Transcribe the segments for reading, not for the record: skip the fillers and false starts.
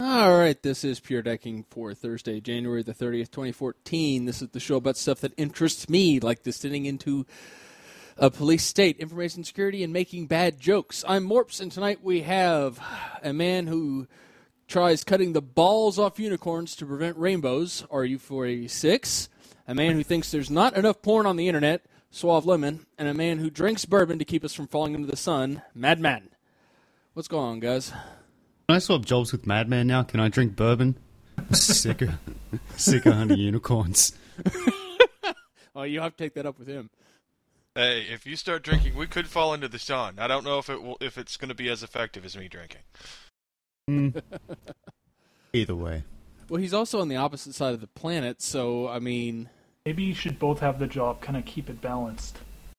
All right, this is Pure Decking for Thursday, January the 30th, 2014. This is the show about stuff that interests me, like descending into a police state, information security, and making bad jokes. I'm Morps, and tonight we have a man who tries cutting the balls off unicorns to prevent rainbows, RU486, a man who thinks there's not enough porn on the internet, Suave Lemon, and a man who drinks bourbon to keep us from falling into the sun, Madman. What's going on, guys? Can I swap jobs with Madman now? Can I drink bourbon? Sick of hunting unicorns. Oh, you have to take that up with him. Hey, if you start drinking, we could fall into the sun. I don't know if it's going to be as effective as me drinking. Either way. Well, he's also on the opposite side of the planet, so, I mean... Maybe you should both have the job, kind of keep it balanced.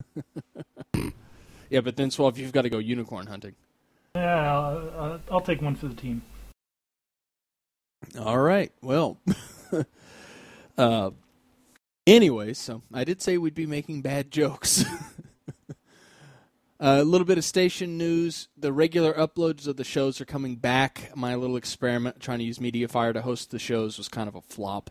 Yeah, but then, Suave, you've got to go unicorn hunting. Yeah, I'll take one for the team. All right. Well, anyway, so I did say we'd be making bad jokes. A little bit of station news. The regular uploads of the shows are coming back. My little experiment trying to use MediaFire to host the shows was kind of a flop.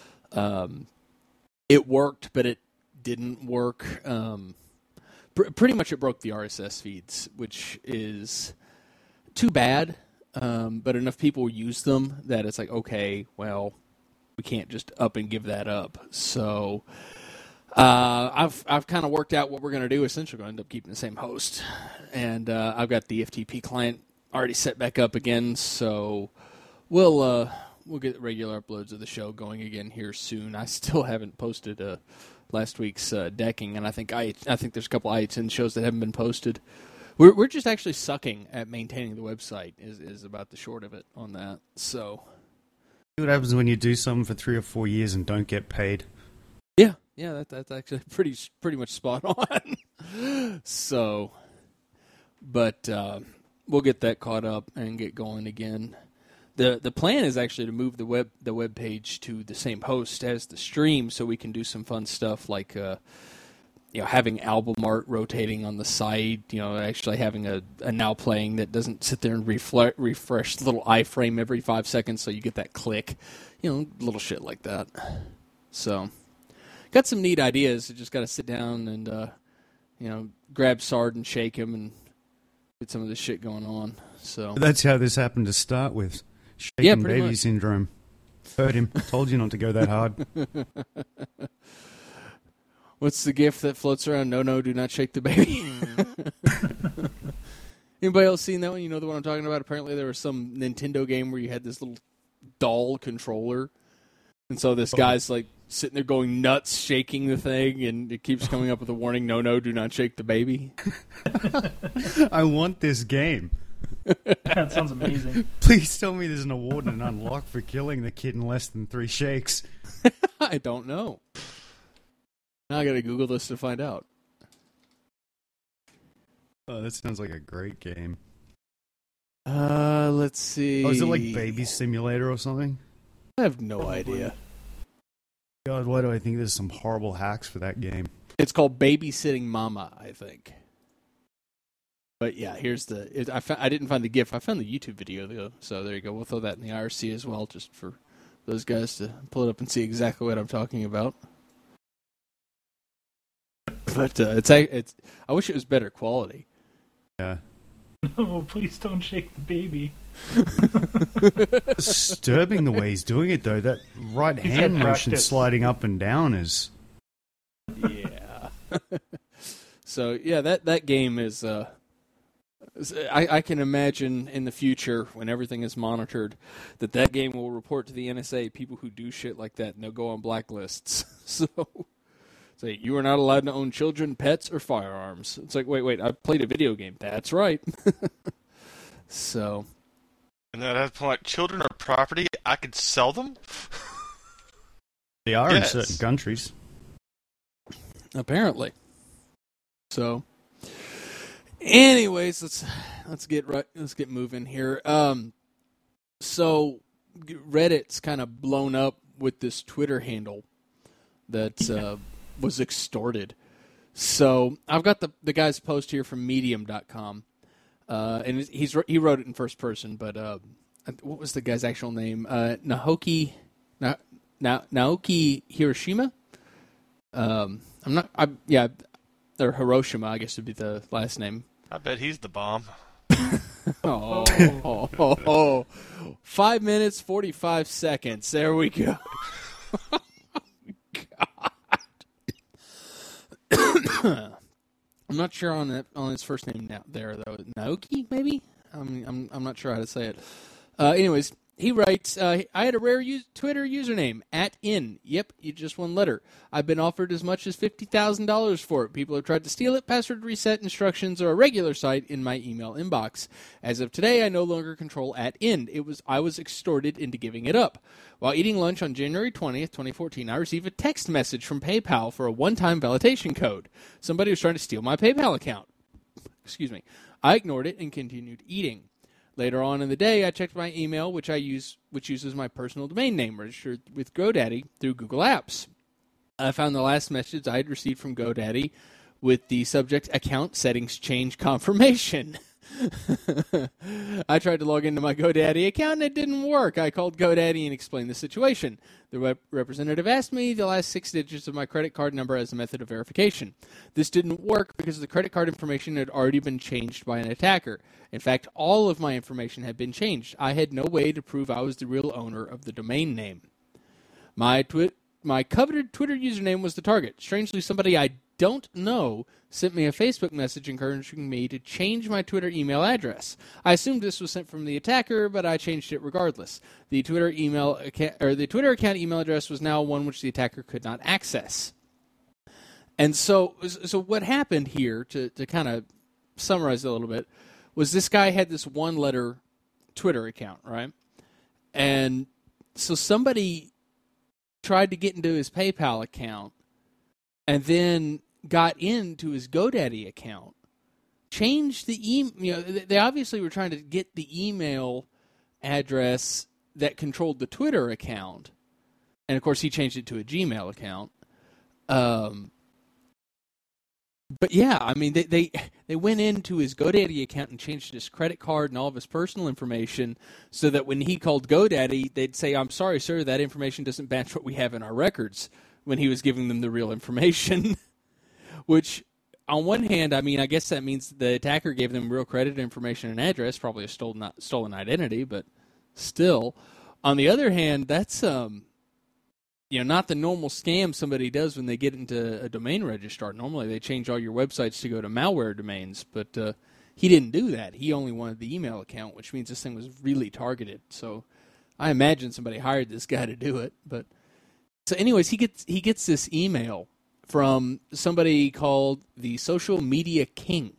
It worked, but it didn't work. Pretty much it broke the RSS feeds, which is... too bad, but enough people use them that it's like, okay, well, we can't just up and give that up. So I've kind of worked out what we're going to do. Essentially, we're going to end up keeping the same host, and I've got the FTP client already set back up again. So we'll get regular uploads of the show going again here soon. I still haven't posted last week's decking, and I think there's a couple IHN shows that haven't been posted. We're just actually sucking at maintaining the website is about the short of it on that. So, See what happens when you do something for 3 or 4 years and don't get paid? yeah, that's actually pretty much spot on. So, but we'll get that caught up and get going again. The plan is actually to move the web page to the same host as the stream, so we can do some fun stuff like. Having album art rotating on the site, actually having a now playing that doesn't sit there and refresh the little iframe every 5 seconds so you get that click, little shit like that. So, got some neat ideas. You just got to sit down and, grab Sard and shake him and get some of this shit going on. So That's how this happened to start with. Shaken baby much. syndrome. Heard him. Told you not to go that hard. What's the gift that floats around? No, do not shake the baby. Anybody else seen that one? You know the one I'm talking about? Apparently there was some Nintendo game where you had this little doll controller. And so this guy's like sitting there going nuts, shaking the thing, and it keeps coming up with a warning, no, do not shake the baby. I want this game. That sounds amazing. Please tell me there's an award and an unlock for killing the kid in less than 3 shakes. I don't know. Now I gotta Google this to find out. Oh, that sounds like a great game. Let's see. Oh, is it like Baby Simulator or something? I have no idea. God, why do I think there's some horrible hacks for that game? It's called Babysitting Mama, I think. But yeah, here's I didn't find the GIF. I found the YouTube video, though. So there you go. We'll throw that in the IRC as well, just for those guys to pull it up and see exactly what I'm talking about. But it's. I wish it was better quality. Yeah. No, please don't shake the baby. Disturbing the way he's doing it, though. That right He's hand had motion practice. sliding up and down is... Yeah. So yeah, that game is. I can imagine in the future when everything is monitored that game will report to the NSA people who do shit like that, and they'll go on blacklists. So. Say, you are not allowed to own children, pets, or firearms. It's like, wait, I played a video game. That's right. So. And at that point, children are property. I could sell them? They are Yes. in certain countries. Apparently. So. Anyways, let's get moving here. So Reddit's kind of blown up with this Twitter handle that was extorted. So I've got the guy's post here from Medium.com, and he wrote it in first person, but what was the guy's actual name? Naoki Hiroshima. Or Hiroshima, I guess would be the last name. I bet he's the bomb. 5 minutes, 45 seconds. There we go. God. I'm not sure on his first name there, though. Naoki, maybe? I'm not sure how to say it. Anyways, he writes, I had a rare Twitter username, @in. Yep, just one letter. I've been offered as much as $50,000 for it. People have tried to steal it. Password reset instructions are a regular sight in my email inbox. As of today, I no longer control @in. I was extorted into giving it up. While eating lunch on January 20th, 2014, I received a text message from PayPal for a one-time validation code. Somebody was trying to steal my PayPal account. Excuse me. I ignored it and continued eating. Later on in the day, I checked my email, which uses my personal domain name registered with GoDaddy through Google Apps. I found the last message I had received from GoDaddy with the subject account settings change confirmation. I tried to log into my GoDaddy account and it didn't work. I called GoDaddy and explained the situation. The representative asked me the last 6 digits of my credit card number as a method of verification. This didn't work because the credit card information had already been changed by an attacker. In fact, all of my information had been changed. I had no way to prove I was the real owner of the domain name. My coveted Twitter username was the target. Strangely, somebody I don't know sent me a Facebook message encouraging me to change my Twitter email address. I assumed this was sent from the attacker, but I changed it regardless. The Twitter account email address was now one which the attacker could not access. And so what happened here, to kind of summarize it a little bit, was this guy had this one-letter Twitter account, right? And so somebody tried to get into his PayPal account and then got into his GoDaddy account, changed the email. They obviously were trying to get the email address that controlled the Twitter account, and of course he changed it to a Gmail account. But yeah, I mean, they went into his GoDaddy account and changed his credit card and all of his personal information so that when he called GoDaddy, they'd say, "I'm sorry, sir, that information doesn't match what we have in our records," when he was giving them the real information. Which, on one hand, I mean, I guess that means the attacker gave them real credit information and address, probably a stolen identity, but still. On the other hand, that's not the normal scam somebody does when they get into a domain registrar. Normally, they change all your websites to go to malware domains, but he didn't do that. He only wanted the email account, which means this thing was really targeted. So I imagine somebody hired this guy to do it. But so, anyways, he gets this email from somebody called the Social Media King.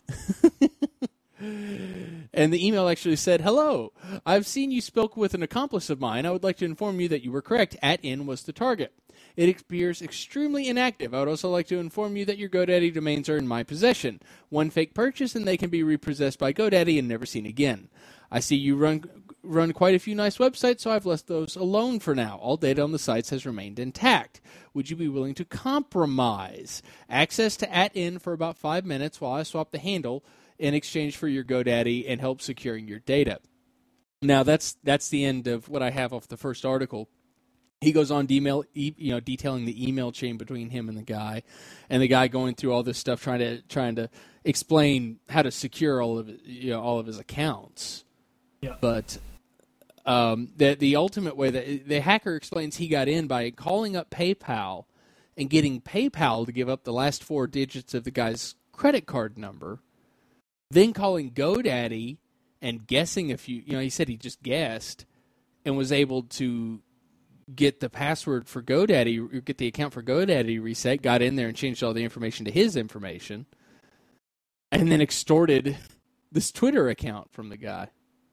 And the email actually said, "Hello, I've seen you spoke with an accomplice of mine. I would like to inform you that you were correct. @in was the target. It appears extremely inactive. I would also like to inform you that your GoDaddy domains are in my possession. One fake purchase and they can be repossessed by GoDaddy and never seen again. I see you run quite a few nice websites, so I've left those alone for now. All data on the sites has remained intact. Would you be willing to compromise? Access to @in for about 5 minutes while I swap the handle in exchange for your GoDaddy and help securing your data." Now, that's the end of what I have off the first article. He goes on detailing the email chain between him and the guy going through all this stuff, trying to explain how to secure all of his accounts. Yeah. But the ultimate way that the hacker explains he got in by calling up PayPal and getting PayPal to give up the last 4 digits of the guy's credit card number, then calling GoDaddy and guessing a few. He said he just guessed and was able to get the password for GoDaddy, get the account for GoDaddy reset, got in there and changed all the information to his information, and then extorted this Twitter account from the guy.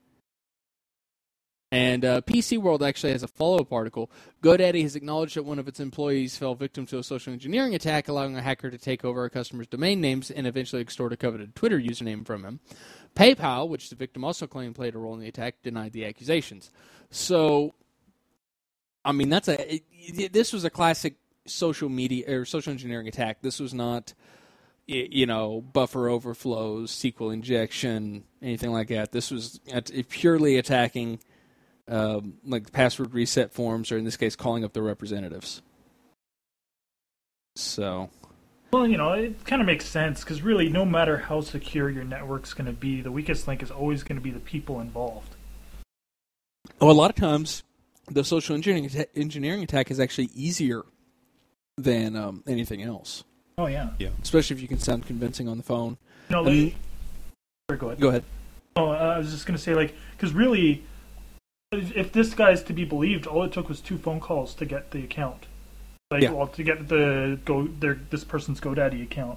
And PC World actually has a follow-up article. GoDaddy has acknowledged that one of its employees fell victim to a social engineering attack, allowing a hacker to take over a customer's domain names and eventually extort a coveted Twitter username from him. PayPal, which the victim also claimed played a role in the attack, denied the accusations. So, I mean, this was a classic social media or social engineering attack. This was not, buffer overflows, SQL injection, anything like that. This was purely attacking like password reset forms, or in this case, calling up their representatives. So, Well, it kind of makes sense because really, no matter how secure your network's going to be, the weakest link is always going to be the people involved. a lot of times, the social engineering attack is actually easier than anything else. Oh yeah. Especially if you can sound convincing on the phone. Sorry, go ahead. Go ahead. Oh, I was just going to say, because really, if this guy's to be believed, all it took was 2 phone calls to get the account. To get this person's GoDaddy account.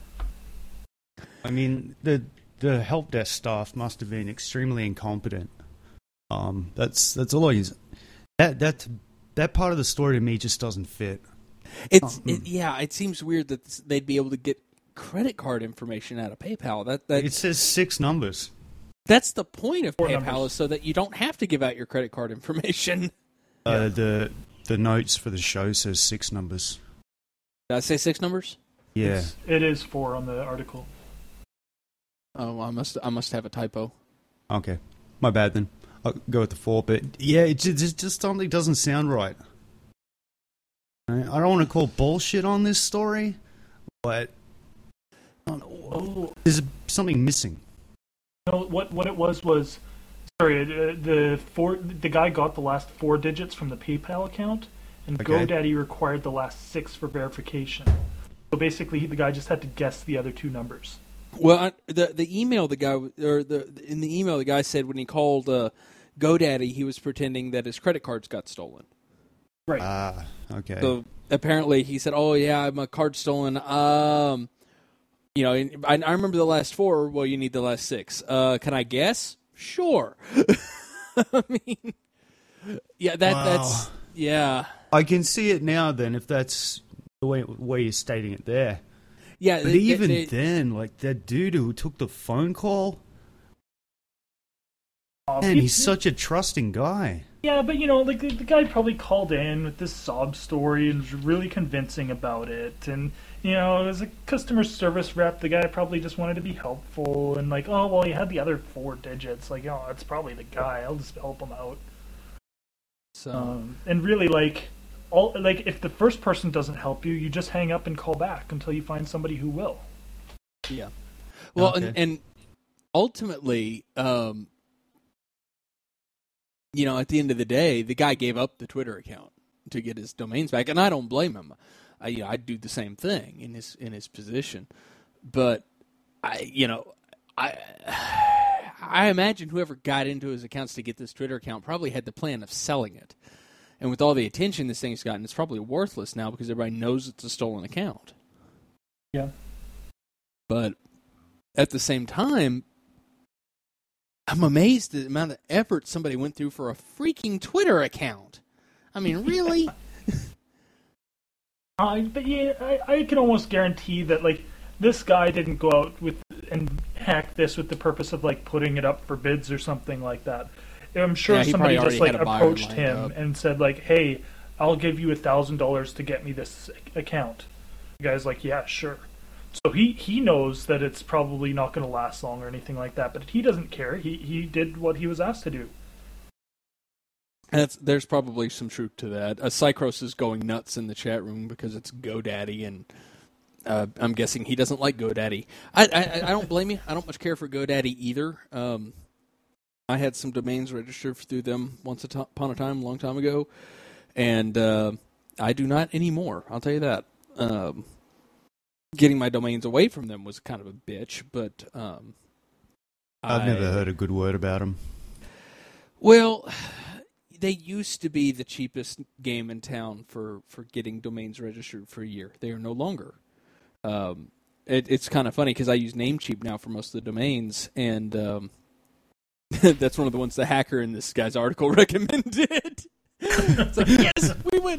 I mean, the help desk staff must have been extremely incompetent. That's all I use. That part of the story to me just doesn't fit. It seems weird that they'd be able to get credit card information out of PayPal. It says 6 numbers. That's the point of 4 PayPal, numbers. is so that you don't have to give out your credit card information. The notes for the show says 6 numbers. Did I say 6 numbers? Yeah. It is 4 on the article. Oh, I must have a typo. Okay. My bad then. I'll go with the 4, but yeah, it just something doesn't sound right. I don't want to call bullshit on this story, but there's something missing. What it was sorry, the guy got the last 4 digits from the PayPal account, and Okay. GoDaddy required the last 6 for verification. So basically, the guy just had to guess the other 2 numbers. Well, the email in the email the guy said when he called GoDaddy, he was pretending that his credit cards got stolen. Right. Okay. So apparently he said, "Oh yeah, my card's stolen." I remember the last 4. Well, you need the last 6. Can I guess? Sure. I mean, yeah, that's yeah. I can see it now then, if that's the way you're stating it there. Yeah, But even then, like, that dude who took the phone call, man, he's such a trusting guy. Yeah, but the guy probably called in with this sob story and was really convincing about it. And, as a customer service rep, the guy probably just wanted to be helpful. And, he had the other 4 digits. It's probably the guy. I'll just help him out. So And really, if the first person doesn't help you, you just hang up and call back until you find somebody who will. yeah. Well, Okay. and ultimately, at the end of the day, the guy gave up the Twitter account to get his domains back, and I don't blame him. I'd do the same thing in his position, but I imagine whoever got into his accounts to get this Twitter account probably had the plan of selling it, and with all the attention this thing's gotten, it's probably worthless now because everybody knows it's a stolen account. Yeah. But at the same time, I'm amazed at the amount of effort somebody went through for a freaking Twitter account. I mean, really? But yeah, I can almost guarantee that this guy didn't go out and hack this with the purpose of putting it up for bids or something like that. I'm sure he somebody probably just already had a buyer approached lined him up. and said "Hey, I'll give you $1,000 to get me this account." The guy's like, "Yeah, sure." So he knows that it's probably not going to last long or anything like that, but he doesn't care. He did what he was asked to do. There's probably some truth to that. Cycros is going nuts in the chat room because it's GoDaddy, and I'm guessing he doesn't like GoDaddy. I don't blame you. I don't much care for GoDaddy either. I had some domains registered through them once upon a time, a long time ago, and I do not anymore. I'll tell you that. Getting my domains away from them was kind of a bitch, but I've never heard a good word about him. Well, they used to be the cheapest game in town for getting domains registered for a year. They are no longer. It's kind of funny because I use Namecheap now for most of the domains, and that's one of the ones the hacker in this guy's article recommended. It's like, yes, we win.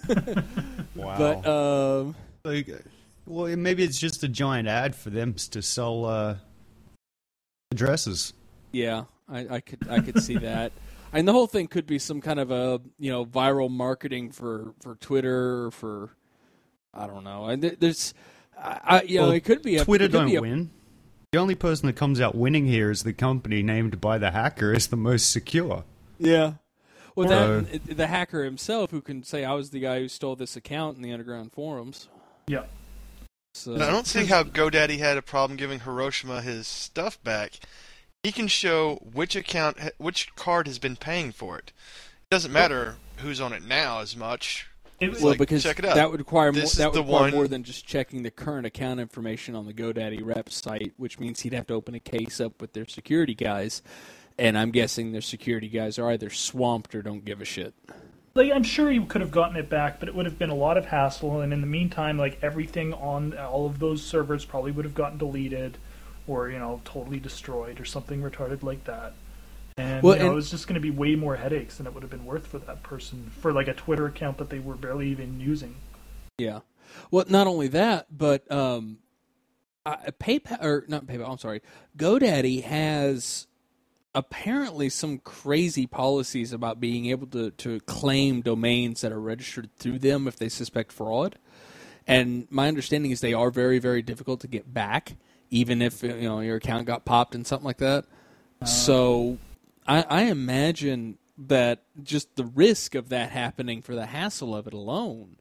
Wow. But well, maybe it's just a giant ad for them to sell addresses. yeah, I could see that. And the whole thing could be some kind of a viral marketing for Twitter or for, I don't know. And there's it could be Twitter don't win. The only person that comes out winning here is the company named by the hacker as the most secure. Yeah. Well, So- the hacker himself who can say, I was the guy who stole this account in the underground forums. Yeah. So, And I don't see how GoDaddy had a problem giving Hiroshima his stuff back. He can show which card has been paying for it. It doesn't matter who's on it now as much. It, well, like, because check it out. that would require more, This is that would the require one- more than just checking the current account information on the GoDaddy rep site, which means he'd have to open a case up with their security guys. And I'm guessing their security guys are either swamped or don't give a shit. like, I'm sure he could have gotten it back, but it would have been a lot of hassle. And in the meantime, like, everything on all of those servers probably would have gotten deleted, or totally destroyed, or something retarded like that. And, Well, it was just going to be way more headaches than it would have been worth for that person, for like a Twitter account that they were barely even using. Yeah. Well, not only that, but PayPal, or not PayPal, I'm sorry, GoDaddy has apparently some crazy policies about being able to claim domains that are registered through them if they suspect fraud. And my understanding is they are very, very difficult to get back, even if your account got popped and something like that. So I imagine that just the risk of that happening for the hassle of it alone,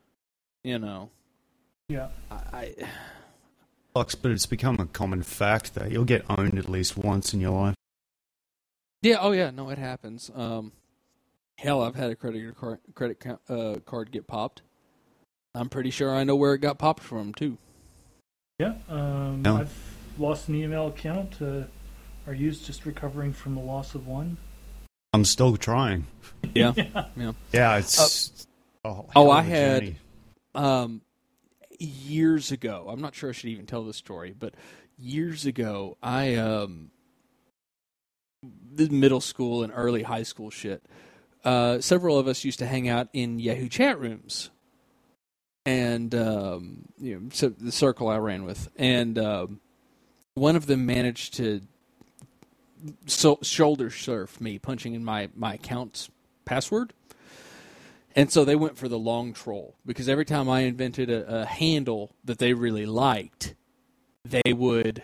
Yeah. I Sucks, but it's become a common fact that you'll get owned at least once in your life. yeah, oh yeah, no, it happens. Hell, I've had a credit card get popped. I'm pretty sure I know where it got popped from too. Yeah. No. I've lost an email account. Are you just recovering from the loss of one? I'm still trying. Yeah, Yeah, it's. I hell of a had journey. years ago. I'm not sure I should even tell this story, but years ago, I the middle school and early high school shit. Several of us used to hang out in Yahoo chat rooms, and so the circle I ran with, and one of them managed to shoulder surf me, punching in my account's password. And so they went for the long troll, because every time I invented a handle that they really liked, they would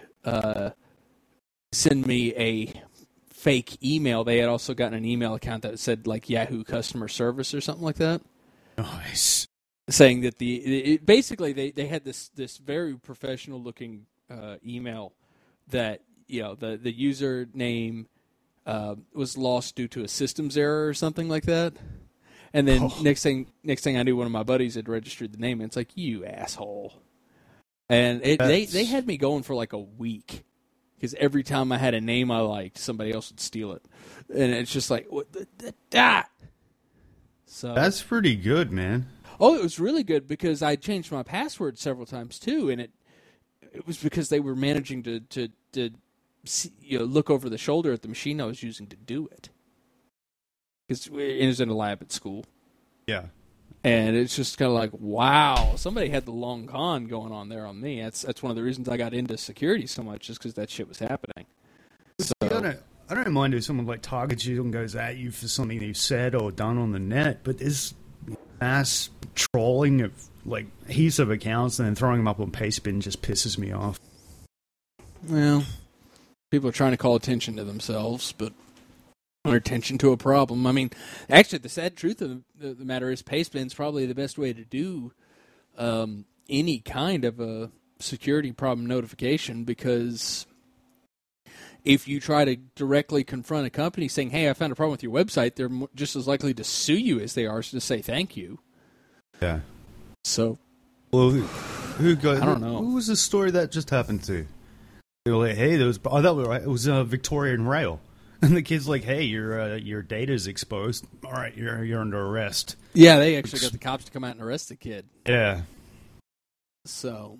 send me a fake email. They had also gotten an email account that said like Yahoo customer service or something like that, Nice. saying that basically they had this very professional looking email that the username was lost due to a systems error or something like that. And then next thing I knew, one of my buddies had registered the name, and it's like, you asshole. And they had me going for like a week, because every time I had a name I liked, somebody else would steal it. And it's just like, what that? So That's pretty good, man. oh, it was really good, because I changed my password several times too, and it was because they were managing to see, look over the shoulder at the machine I was using to do it. Because it was in a lab at school. Yeah. And it's just kind of like, wow, somebody had the long con going on there on me. That's one of the reasons I got into security so much, just because that shit was happening. So, I don't mind if someone like targets you and goes at you for something you've said or done on the net, but this mass trolling of like heaps of accounts and then throwing them up on Pastebin just pisses me off. well, people are trying to call attention to themselves, but or attention to a problem. I mean, actually, the sad truth of the matter is Pastebin's probably the best way to do any kind of a security problem notification, because if you try to directly confront a company saying, hey, I found a problem with your website, they're just as likely to sue you as they are to say thank you. Yeah. So, Well, who got? I don't know. Who was the story that just happened to? They were like, hey, there was. Oh, that was right. It was Victorian Rail, and the kid's like, hey, your data's exposed. All right, you're under arrest. yeah, they actually got the cops to come out and arrest the kid. Yeah. So,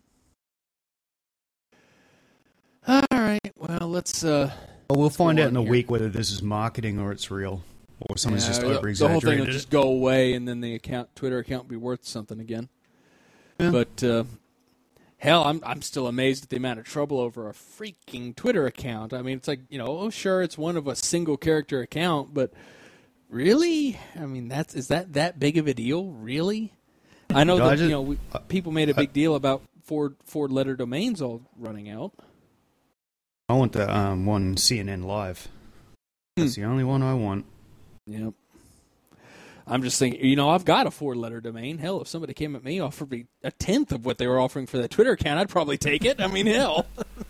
all right. Well, let's. Well, we'll find go out in on a here. week whether this is marketing or it's real, or someone's just the whole over-exaggerated thing will it. just go away, and then the Twitter account will be worth something again. Yeah. But hell, I'm still amazed at the amount of trouble over a freaking Twitter account. I mean, it's like, oh sure, it's one of a single character account, but really, I mean, is that big of a deal? Really? I know No, that people made a big deal about four letter domains all running out. I want the one CNN Live. That's the only one I want. Yep. I'm just thinking, I've got a 4-letter domain. Hell, if somebody came at me, offered me a tenth of what they were offering for that Twitter account, I'd probably take it. I mean, hell.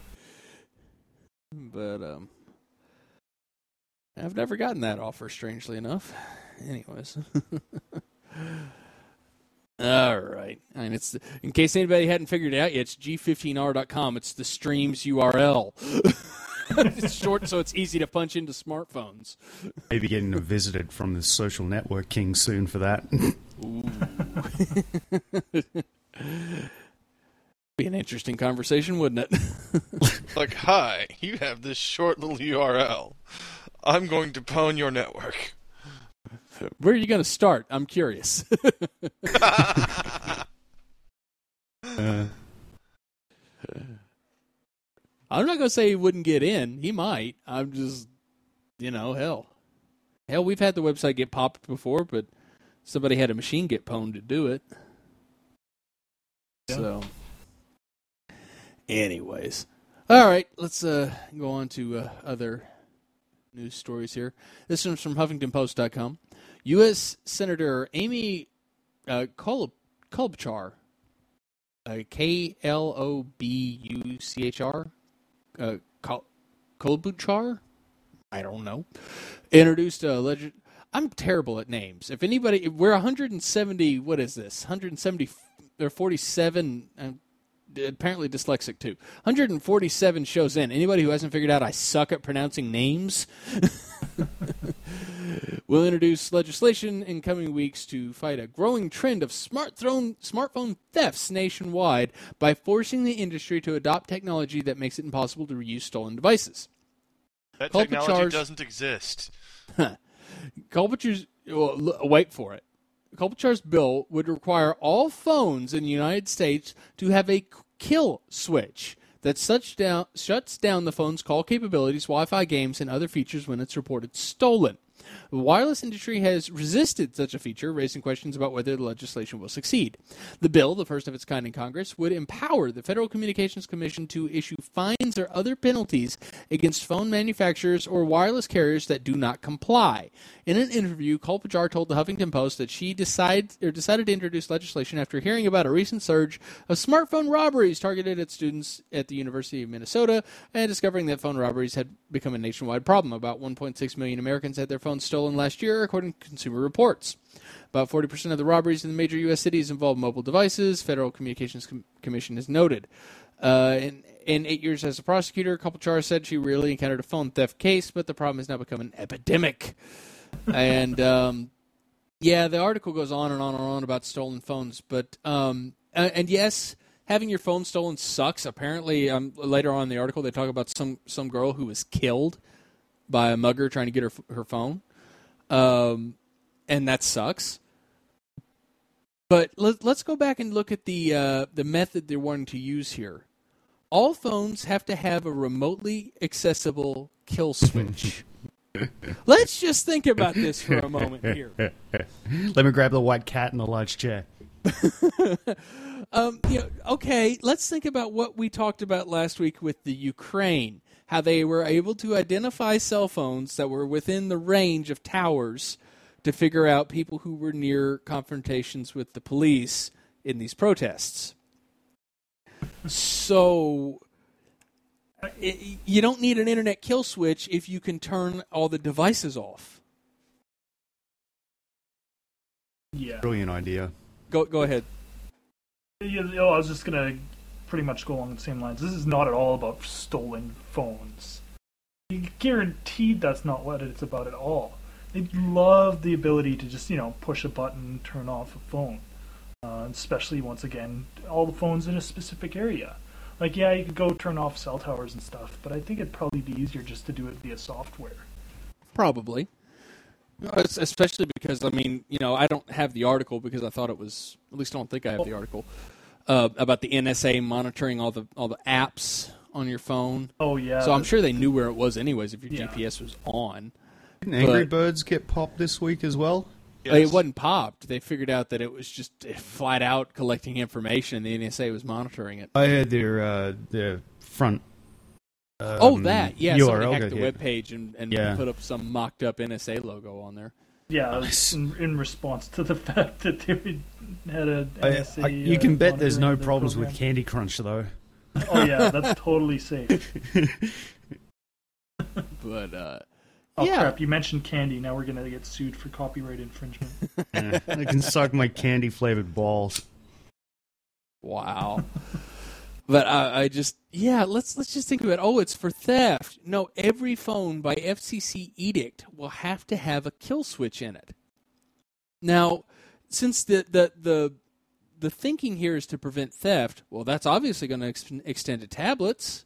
But I've never gotten that offer, strangely enough. Anyways. All right. And it's in case anybody hadn't figured it out yet, it's g15r.com. It's the stream's URL. It's short, so it's easy to punch into smartphones. Maybe getting visited from the social network king soon for that. Be an interesting conversation, wouldn't it? Like, hi, you have this short little URL. I'm going to pwn your network. Where are you going to start? I'm curious. I'm not going to say he wouldn't get in. He might. I'm just, hell. Hell, we've had the website get popped before, but somebody had a machine get pwned to do it. Yeah. So, anyways. All right, let's go on to other news stories here. This one's from HuffingtonPost.com. U.S. Senator Amy Klobuchar, Klobuchar, Klobuchar, I don't know, introduced a I'm terrible at names. If anybody, we're 170. What is this? 170 or 47. Apparently dyslexic too. 147 shows in. Anybody who hasn't figured out I suck at pronouncing names will introduce legislation in coming weeks to fight a growing trend of smartphone thefts nationwide by forcing the industry to adopt technology that makes it impossible to reuse stolen devices. That technology doesn't exist. Klobuchar's, wait for it. Klobuchar's bill would require all phones in the United States to have a kill switch that shuts down the phone's call capabilities, Wi-Fi, games, and other features when it's reported stolen. The wireless industry has resisted such a feature, raising questions about whether the legislation will succeed. The bill, the first of its kind in Congress, would empower the Federal Communications Commission to issue fines or other penalties against phone manufacturers or wireless carriers that do not comply. In an interview, Klobuchar told the Huffington Post that she decided to introduce legislation after hearing about a recent surge of smartphone robberies targeted at students at the University of Minnesota and discovering that phone robberies had become a nationwide problem. About 1.6 million Americans had their phones stolen last year, according to Consumer Reports. About 40% of the robberies in the major U.S. cities involve mobile devices, Federal Communications Commission has noted. In 8 years as a prosecutor, Klobuchar said she rarely encountered a phone theft case, but the problem has now become an epidemic. And, the article goes on and on and on about stolen phones. But, and yes, having your phone stolen sucks. Apparently, later on in the article, they talk about some girl who was killed by a mugger trying to get her phone. And that sucks. But let's go back and look at the method they're wanting to use here. All phones have to have a remotely accessible kill switch. Let's just think about this for a moment here. Let me grab the white cat in the large chair. Okay, let's think about what we talked about last week with the Ukraine. How they were able to identify cell phones that were within the range of towers to figure out people who were near confrontations with the police in these protests. So you don't need an internet kill switch if you can turn all the devices off. Yeah. Brilliant idea. Go ahead. Yeah, I was just going to pretty much go along the same lines. This is not at all about stolen phones. You're guaranteed that's not what it's about at all. They love the ability to just, push a button and turn off a phone. Especially, once again, all the phones in a specific area. Like, yeah, you could go turn off cell towers and stuff, but I think it'd probably be easier just to do it via software. Probably. Especially because, I don't have the article because I thought it was, at least I don't think I have the article, about the NSA monitoring all the apps on your phone. Oh, yeah. So I'm sure they knew where it was anyways if your GPS was on. Didn't Angry Birds get popped this week as well? Yes. It wasn't popped. They figured out that it was just flat out collecting information, and the NSA was monitoring it. I had their front that. Yeah, somebody URL hacked got the hit. web page and Yeah. put up some mocked-up NSA logo on there. Yeah, Nice. in response to the fact that they had a NSA, You can bet there's no monitoring their problems with program. Candy Crunch, though. Oh yeah, that's totally safe. But Oh yeah, crap! You mentioned candy. Now we're gonna get sued for copyright infringement. Yeah, I can suck my candy-flavored balls. wow. But I just let's just think about it. Oh, it's for theft. No, every phone by FCC edict will have to have a kill switch in it. Now, since the thinking here is to prevent theft, well, that's obviously going to extend to tablets.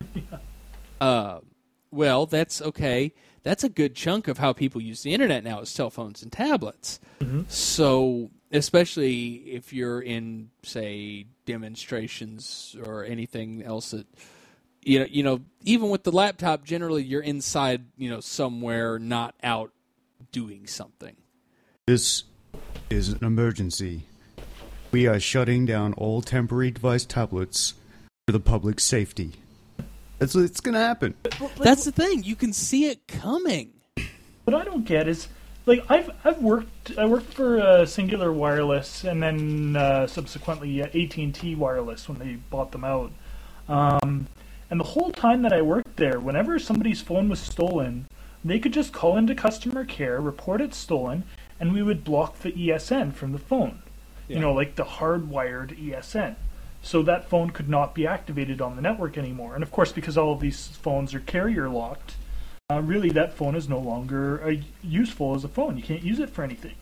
Well, that's okay. That's a good chunk of how people use the internet now is cell phones and tablets. Mm-hmm. So, especially if you're in, say, demonstrations or anything else that, you know, even with the laptop, generally you're inside, somewhere, not out doing something. This is an emergency. We are shutting down all temporary device tablets for the public's safety. That's what's going to happen. That's the thing. You can see it coming. What I don't get is, like, I worked for Singular Wireless and then subsequently AT&T Wireless when they bought them out. And the whole time that I worked there, whenever somebody's phone was stolen, they could just call into customer care, report it stolen, and we would block the ESN from the phone. Yeah. You know, like the hardwired ESN. So that phone could not be activated on the network anymore. And of course, because all of these phones are carrier locked, really that phone is no longer useful as a phone. You can't use it for anything.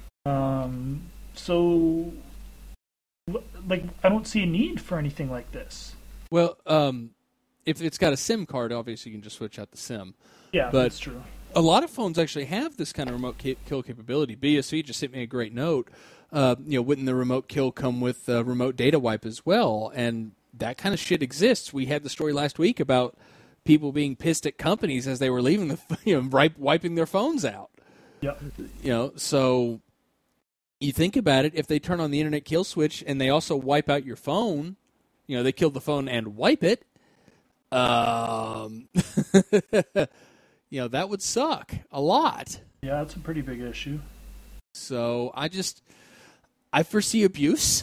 So, like, I don't see a need for anything like this. Well, if it's got a SIM card, obviously you can just switch out the SIM. Yeah, But- that's true. A lot of phones actually have this kind of remote kill capability. BSV just sent me a great note. Wouldn't the remote kill come with remote data wipe as well? And that kind of shit exists. We had the story last week about people being pissed at companies as they were leaving wiping their phones out. Yep. So you think about it. If they turn on the internet kill switch and they also wipe out your phone, they kill the phone and wipe it. That would suck a lot. Yeah, that's a pretty big issue. So I foresee abuse.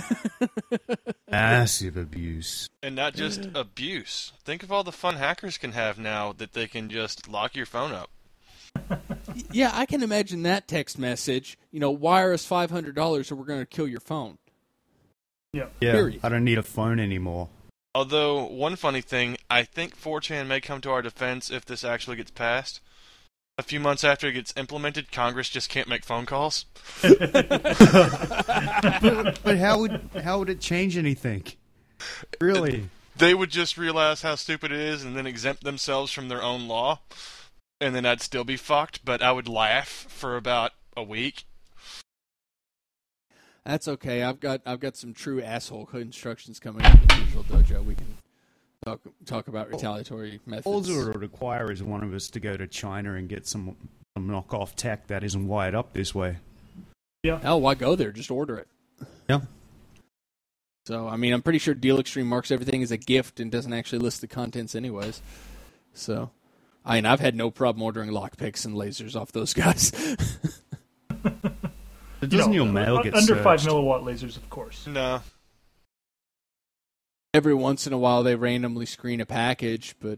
Massive abuse. And not just abuse. Think of all the fun hackers can have now that they can just lock your phone up. Yeah, I can imagine that text message. Wire us $500 or we're going to kill your phone. Yeah. Yeah, Period. I don't need a phone anymore. Although, one funny thing, I think 4chan may come to our defense if this actually gets passed. A few months after it gets implemented, Congress just can't make phone calls. But how would it change anything? Really? They would just realize how stupid it is and then exempt themselves from their own law. And then I'd still be fucked, but I would laugh for about a week. That's okay. I've got some true asshole instructions coming up in the Visual Dojo. We can talk about retaliatory methods. All it would require is one of us to go to China and get some knockoff tech that isn't wired up this way. Hell, why go there? Just order it. Yeah. So, I'm pretty sure Deal Extreme marks everything as a gift and doesn't actually list the contents anyways. So, I've had no problem ordering lockpicks and lasers off those guys. Doesn't your mail get under 5 searched? milliwatt lasers, of course. No. Every once in a while, they randomly screen a package, but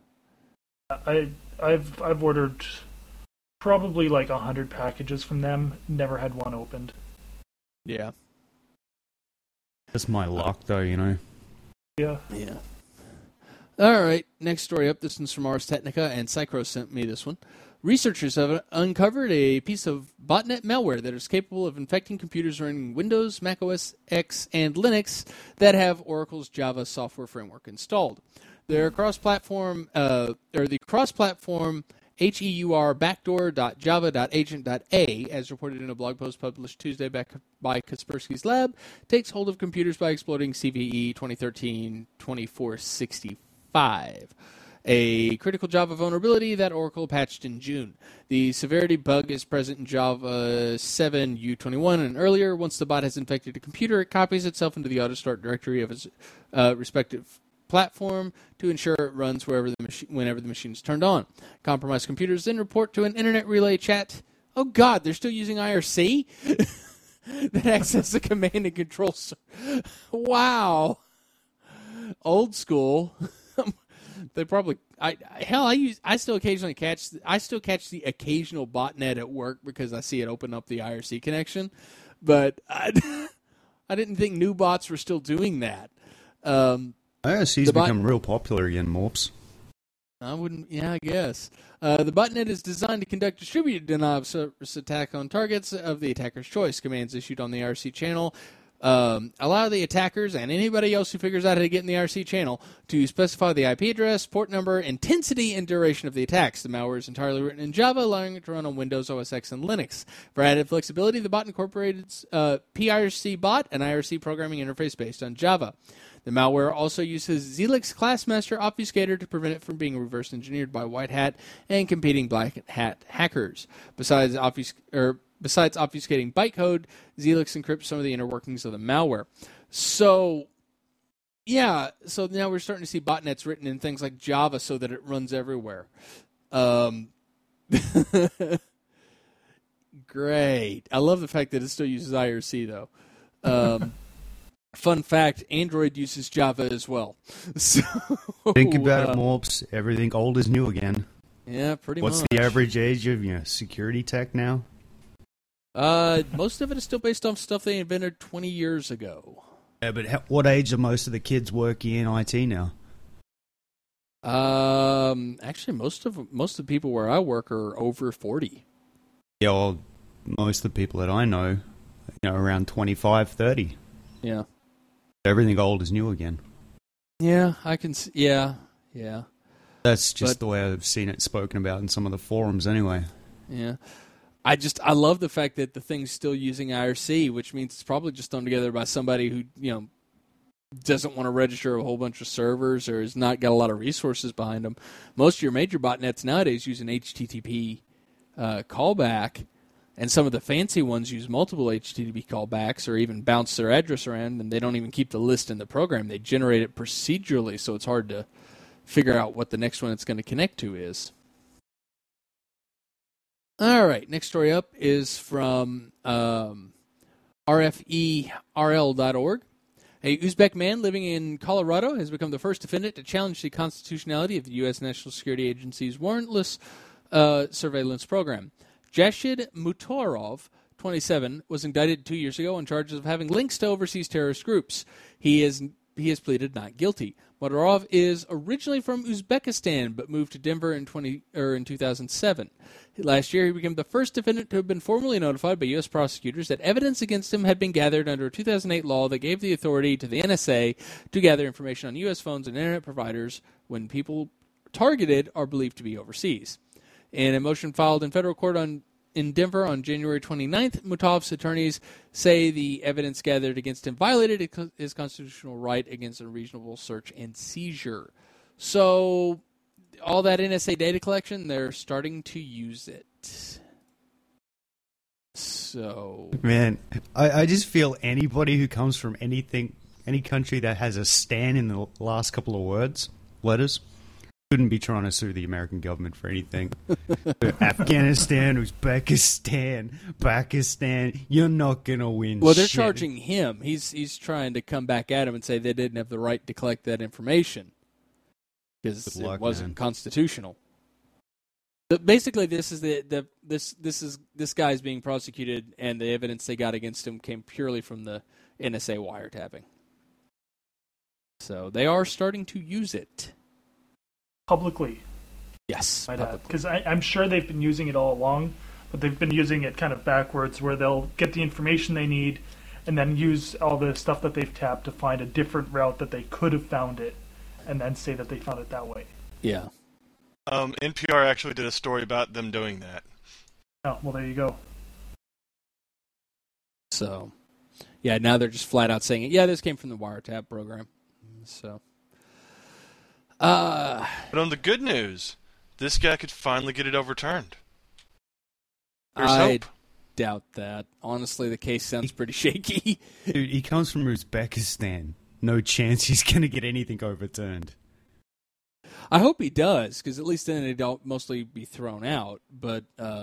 I've ordered probably like 100 packages from them. Never had one opened. yeah. That's my luck, though, Yeah. Yeah. All right, next story up. This one's from Ars Technica, and Psychro sent me this one. Researchers have uncovered a piece of botnet malware that is capable of infecting computers running Windows, Mac OS X, and Linux that have Oracle's Java software framework installed. Their cross-platform, the cross-platform HEUR backdoor.java.agent.a, as reported in a blog post published Tuesday by Kaspersky's lab, takes hold of computers by exploiting CVE 2013-2465. A critical Java vulnerability that Oracle patched in June. The severity bug is present in Java 7 U21 and earlier. Once the bot has infected a computer, it copies itself into the autostart directory of its respective platform to ensure it runs whenever the machine is turned on. Compromised computers then report to an internet relay chat. Oh God, they're still using IRC? That access the command and control. Wow. Old school. They probably I still occasionally catch the occasional botnet at work because I see it open up the IRC connection, but I didn't think new bots were still doing that. IRC's become real popular again, Morps. I guess. The botnet is designed to conduct distributed denial of service attack on targets of the attacker's choice. Commands issued on the IRC channel allow the attackers and anybody else who figures out how to get in the IRC channel to specify the IP address, port number, intensity, and duration of the attacks. The malware is entirely written in Java, allowing it to run on Windows, OS X, and Linux. For added flexibility, the bot incorporates PIRC bot, an IRC programming interface based on Java. The malware also uses Zelix Classmaster Obfuscator to prevent it from being reverse engineered by white hat and competing black hat hackers. Besides obfuscating bytecode, Zelix encrypts some of the inner workings of the malware. So now we're starting to see botnets written in things like Java so that it runs everywhere. Great. I love the fact that it still uses IRC, though. Fun fact, Android uses Java as well. So, think about it, Morps. Everything old is new again. Yeah, pretty much. What's the average age of security tech now? Most of it is still based on stuff they invented 20 years ago. Yeah, but what age are most of the kids working in IT now? Actually, most of the people where I work are over 40. Yeah, well, most of the people that I know, around 25, 30. Yeah. Everything old is new again. Yeah, I can see. Yeah. That's just the way I've seen it spoken about in some of the forums anyway. Yeah. I love the fact that the thing's still using IRC, which means it's probably just thrown together by somebody who, doesn't want to register a whole bunch of servers or has not got a lot of resources behind them. Most of your major botnets nowadays use an HTTP callback, and some of the fancy ones use multiple HTTP callbacks or even bounce their address around, and they don't even keep the list in the program. They generate it procedurally, so it's hard to figure out what the next one it's going to connect to is. All right, next story up is from RFERL.org. A Uzbek man living in Colorado has become the first defendant to challenge the constitutionality of the U.S. National Security Agency's warrantless surveillance program. Jashid Mutorov, 27, was indicted 2 years ago on charges of having links to overseas terrorist groups. He has pleaded not guilty. Mutorov is originally from Uzbekistan, but moved to Denver in 2007. Last year, he became the first defendant to have been formally notified by U.S. prosecutors that evidence against him had been gathered under a 2008 law that gave the authority to the NSA to gather information on U.S. phones and internet providers when people targeted are believed to be overseas. In a motion filed in federal court in Denver on January 29th, Mutov's attorneys say the evidence gathered against him violated his constitutional right against a reasonable search and seizure. So, all that NSA data collection, they're starting to use it. So, man, I just feel anybody who comes from any country that has a "stan" in the last couple of letters, shouldn't be trying to sue the American government for anything. Afghanistan, Uzbekistan, Pakistan, you're not gonna win. Well, they're shit. charging him. He's trying to come back at him and say they didn't have the right to collect that information because it wasn't constitutional. But basically, this is this guy's being prosecuted, and the evidence they got against him came purely from the NSA wiretapping. So they are starting to use it. Publicly. Yes, because I'm sure they've been using it all along, but they've been using it kind of backwards, where they'll get the information they need and then use all the stuff that they've tapped to find a different route that they could have found it, and then say that they found it that way. Yeah. NPR actually did a story about them doing that. Oh, well, there you go. So, yeah, now they're just flat out saying it. Yeah, this came from the wiretap program. So. But on the good news, this guy could finally get it overturned. There's hope. Doubt that. Honestly, the case sounds pretty shaky. Dude, he comes from Uzbekistan. no chance he's going to get anything overturned. I hope he does, because at least then it'll mostly be thrown out. But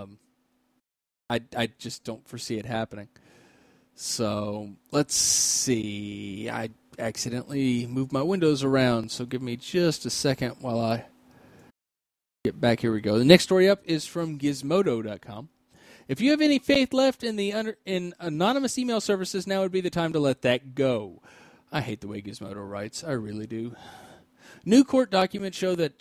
I just don't foresee it happening. So let's see. I accidentally moved my windows around, so give me just a second while I get back. Here we go. The next story up is from Gizmodo.com. If you have any faith left in in anonymous email services, now would be the time to let that go. I hate the way Gizmodo writes. I really do. New court documents show that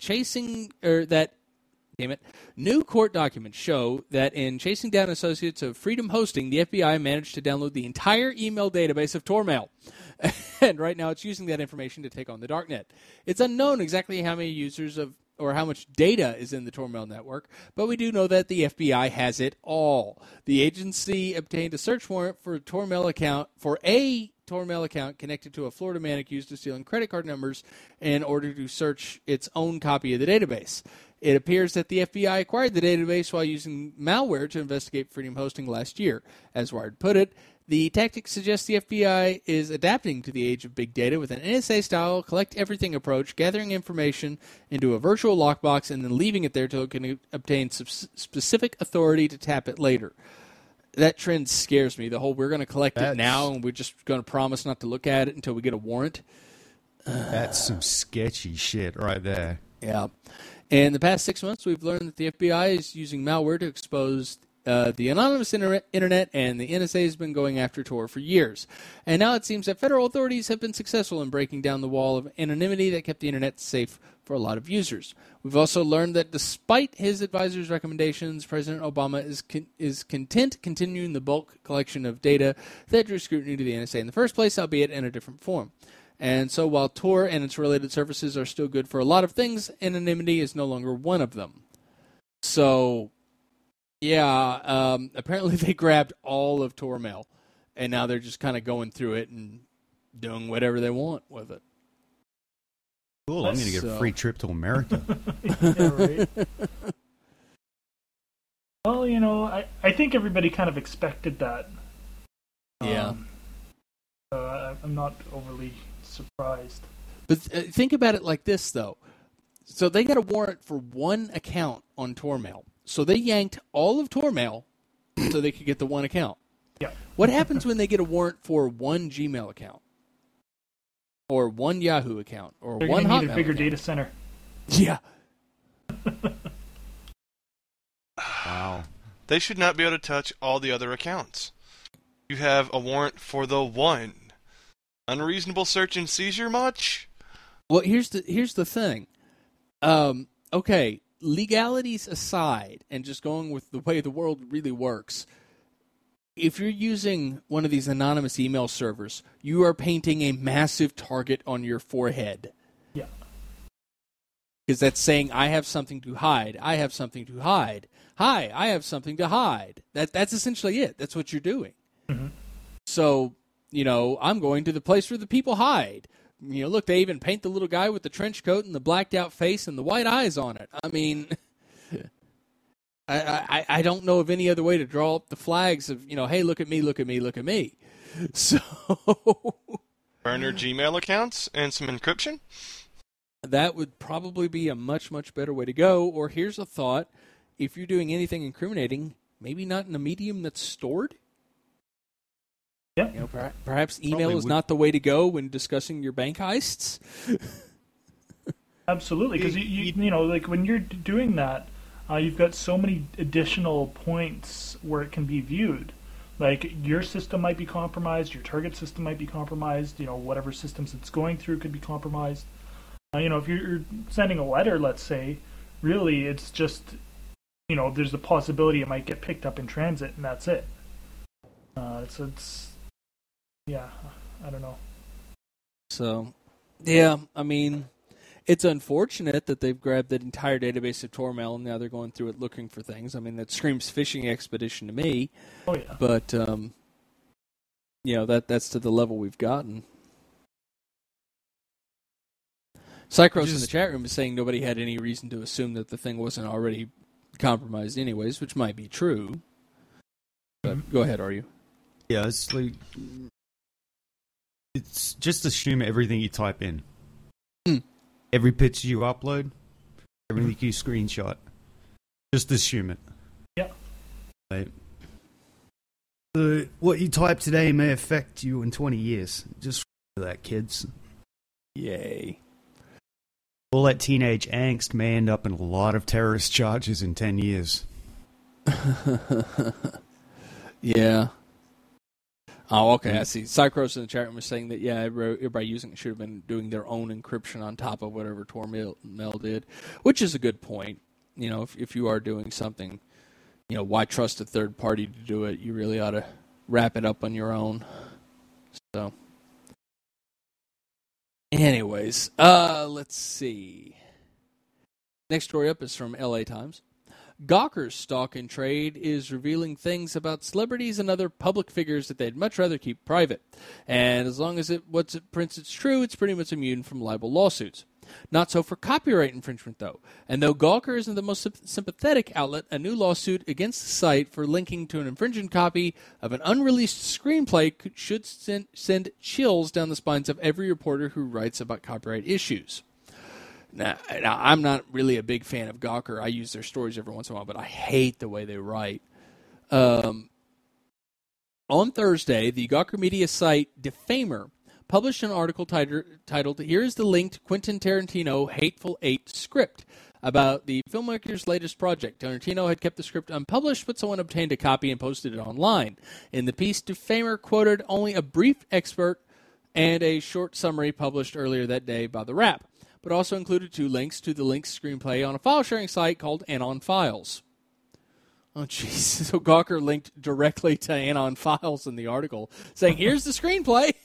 New court documents show that in chasing down associates of Freedom Hosting, the FBI managed to download the entire email database of TorMail. And right now it's using that information to take on the darknet. It's unknown exactly how many users or how much data is in the TorMail network, but we do know that the FBI has it all. The agency obtained a search warrant for a TorMail account connected to a Florida man accused of stealing credit card numbers in order to search its own copy of the database. It appears that the FBI acquired the database while using malware to investigate Freedom Hosting last year. As Wired put it, the tactic suggests the FBI is adapting to the age of big data with an NSA-style collect-everything approach, gathering information into a virtual lockbox and then leaving it there till it can obtain specific authority to tap it later. That trend scares me. The whole we're going to collect it now and we're just going to promise not to look at it until we get a warrant. That's some sketchy shit right there. Yeah. In the past 6 months, we've learned that the FBI is using malware to expose the anonymous internet, and the NSA has been going after Tor for years. And now it seems that federal authorities have been successful in breaking down the wall of anonymity that kept the internet safe for a lot of users. We've also learned that despite his advisor's recommendations, President Obama is content continuing the bulk collection of data that drew scrutiny to the NSA in the first place, albeit in a different form. And so while Tor and its related services are still good for a lot of things, anonymity is no longer one of them. So, yeah, apparently they grabbed all of TorMail, and now they're just kind of going through it and doing whatever they want with it. Cool, I'm going to get a free trip to America. Yeah, right. Well, you know, I think everybody kind of expected that. Yeah. I'm not overly surprised. But think about it like this, though. So they got a warrant for one account on TorMail. So they yanked all of TorMail so they could get the one account. Yeah. What happens when they get a warrant for one Gmail account? Or one Yahoo account? Or They're one going to need Hotmail a bigger account? data center. Yeah. Wow. They should not be able to touch all the other accounts. You have a warrant for the one. Unreasonable search and seizure much? Well, here's the thing. Okay, legalities aside, and just going with the way the world really works, if you're using one of these anonymous email servers, you are painting a massive target on your forehead. Yeah. Because that's saying, I have something to hide. I have something to hide. Hi, I have something to hide. That's essentially it. That's what you're doing. Mm-hmm. So, you know, I'm going to the place where the people hide. You know, look, they even paint the little guy with the trench coat and the blacked out face and the white eyes on it. I mean, I don't know of any other way to draw up the flags of, you know, hey, look at me, look at me, look at me. So Burner Gmail accounts and some encryption? that would probably be a much, much better way to go. Or here's a thought. If you're doing anything incriminating, maybe not in a medium that's stored. Yeah. You know, perhaps email Probably is would. not the way to go when discussing your bank heists. Absolutely, because you know, like when you're doing that, you've got so many additional points where it can be viewed. Like your system might be compromised, your target system might be compromised. You know, whatever systems it's going through could be compromised. You know, if you're sending a letter, let's say, really, it's just, you know, there's a possibility it might get picked up in transit, and that's it. It's yeah, I don't know. So, yeah, I mean, it's unfortunate that they've grabbed that entire database of TorMail and now they're going through it looking for things. I mean, that screams fishing expedition to me. Oh yeah. But, you know, that's to the level we've gotten. Cycros in the chat room is saying nobody had any reason to assume that the thing wasn't already compromised anyways, which might be true. But go ahead, are you? Yeah, it's like It's just assume everything you type in. Hmm. Every picture you upload, everything you screenshot. Just assume it. Yeah. Right. What you type today may affect you in 20 years. Just remember that, kids. Yay. All that teenage angst may end up in a lot of terrorist charges in 10 years. Yeah. Oh, okay. I see. Cycros in the chat room was saying that, yeah, everybody using it should have been doing their own encryption on top of whatever Tor Mail did, which is a good point. You know, if you are doing something, you know, why trust a third party to do it? You really ought to wrap it up on your own. So, anyways, let's see. Next story up is from LA Times. Gawker's stock and trade is revealing things about celebrities and other public figures that they'd much rather keep private. And as long as what it prints is true, it's pretty much immune from libel lawsuits. Not so for copyright infringement, though. And though Gawker isn't the most sympathetic outlet, a new lawsuit against the site for linking to an infringing copy of an unreleased screenplay should send chills down the spines of every reporter who writes about copyright issues. Now, I'm not really a big fan of Gawker. I use their stories every once in a while, but I hate the way they write. On Thursday, the Gawker media site Defamer published an article titled, "Here's the link to Quentin Tarantino Hateful Eight script," about the filmmaker's latest project. Tarantino had kept the script unpublished, but someone obtained a copy and posted it online. In the piece, Defamer quoted only a brief excerpt and a short summary published earlier that day by The Wrap, but also included 2 links to the linked screenplay on a file-sharing site called Anon Files. Oh, jeez. So Gawker linked directly to Anon Files in the article, saying, here's the screenplay.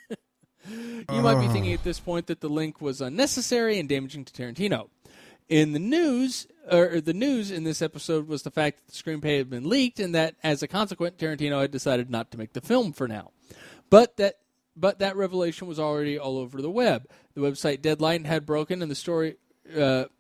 You might be thinking at this point that the link was unnecessary and damaging to Tarantino. In the news in this episode was the fact that the screenplay had been leaked and that, as a consequence, Tarantino had decided not to make the film for now. But that revelation was already all over the web. The website Deadline had broken that the story the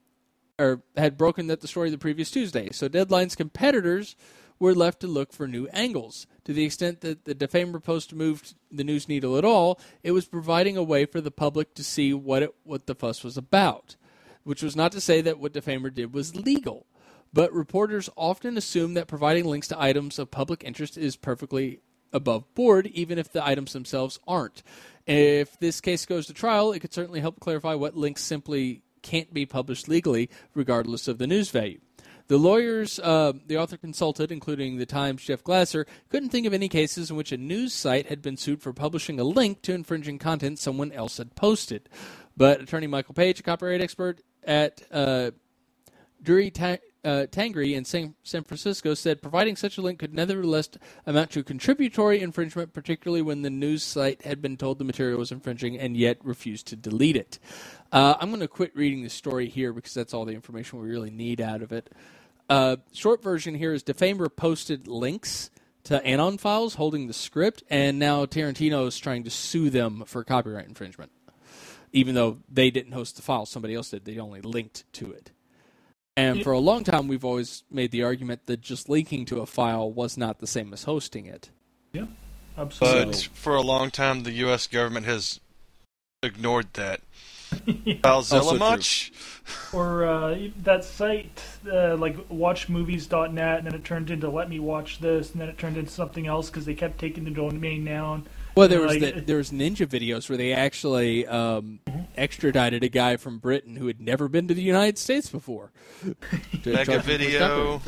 previous Tuesday. So Deadline's competitors were left to look for new angles. To the extent that the Defamer post moved the news needle at all, it was providing a way for the public to see what the fuss was about. Which was not to say that what Defamer did was legal. But reporters often assume that providing links to items of public interest is perfectly above board, even if the items themselves aren't. If this case goes to trial, it could certainly help clarify what links simply can't be published legally, regardless of the news value. The lawyers the author consulted, including the Times' Jeff Glasser, couldn't think of any cases in which a news site had been sued for publishing a link to infringing content someone else had posted. But attorney Michael Page, a copyright expert at Drury Tangri in San Francisco, said providing such a link could nevertheless amount to contributory infringement, particularly when the news site had been told the material was infringing and yet refused to delete it. I'm going to quit reading the story here because that's all the information we really need out of it. Short version here is Defamer posted links to Anon Files holding the script, and now Tarantino is trying to sue them for copyright infringement. Even though they didn't host the file, somebody else did. They only linked to it. And for a long time, we've always made the argument that just linking to a file was not the same as hosting it. Yeah, absolutely. But for a long time, the U.S. government has ignored that. Yeah. FileZilla much? Or that site, like watchmovies.net, and then it turned into Let Me Watch This, and then it turned into something else because they kept taking the domain down. Well, there was Ninja videos where they actually extradited a guy from Britain who had never been to the United States before. Mega Video.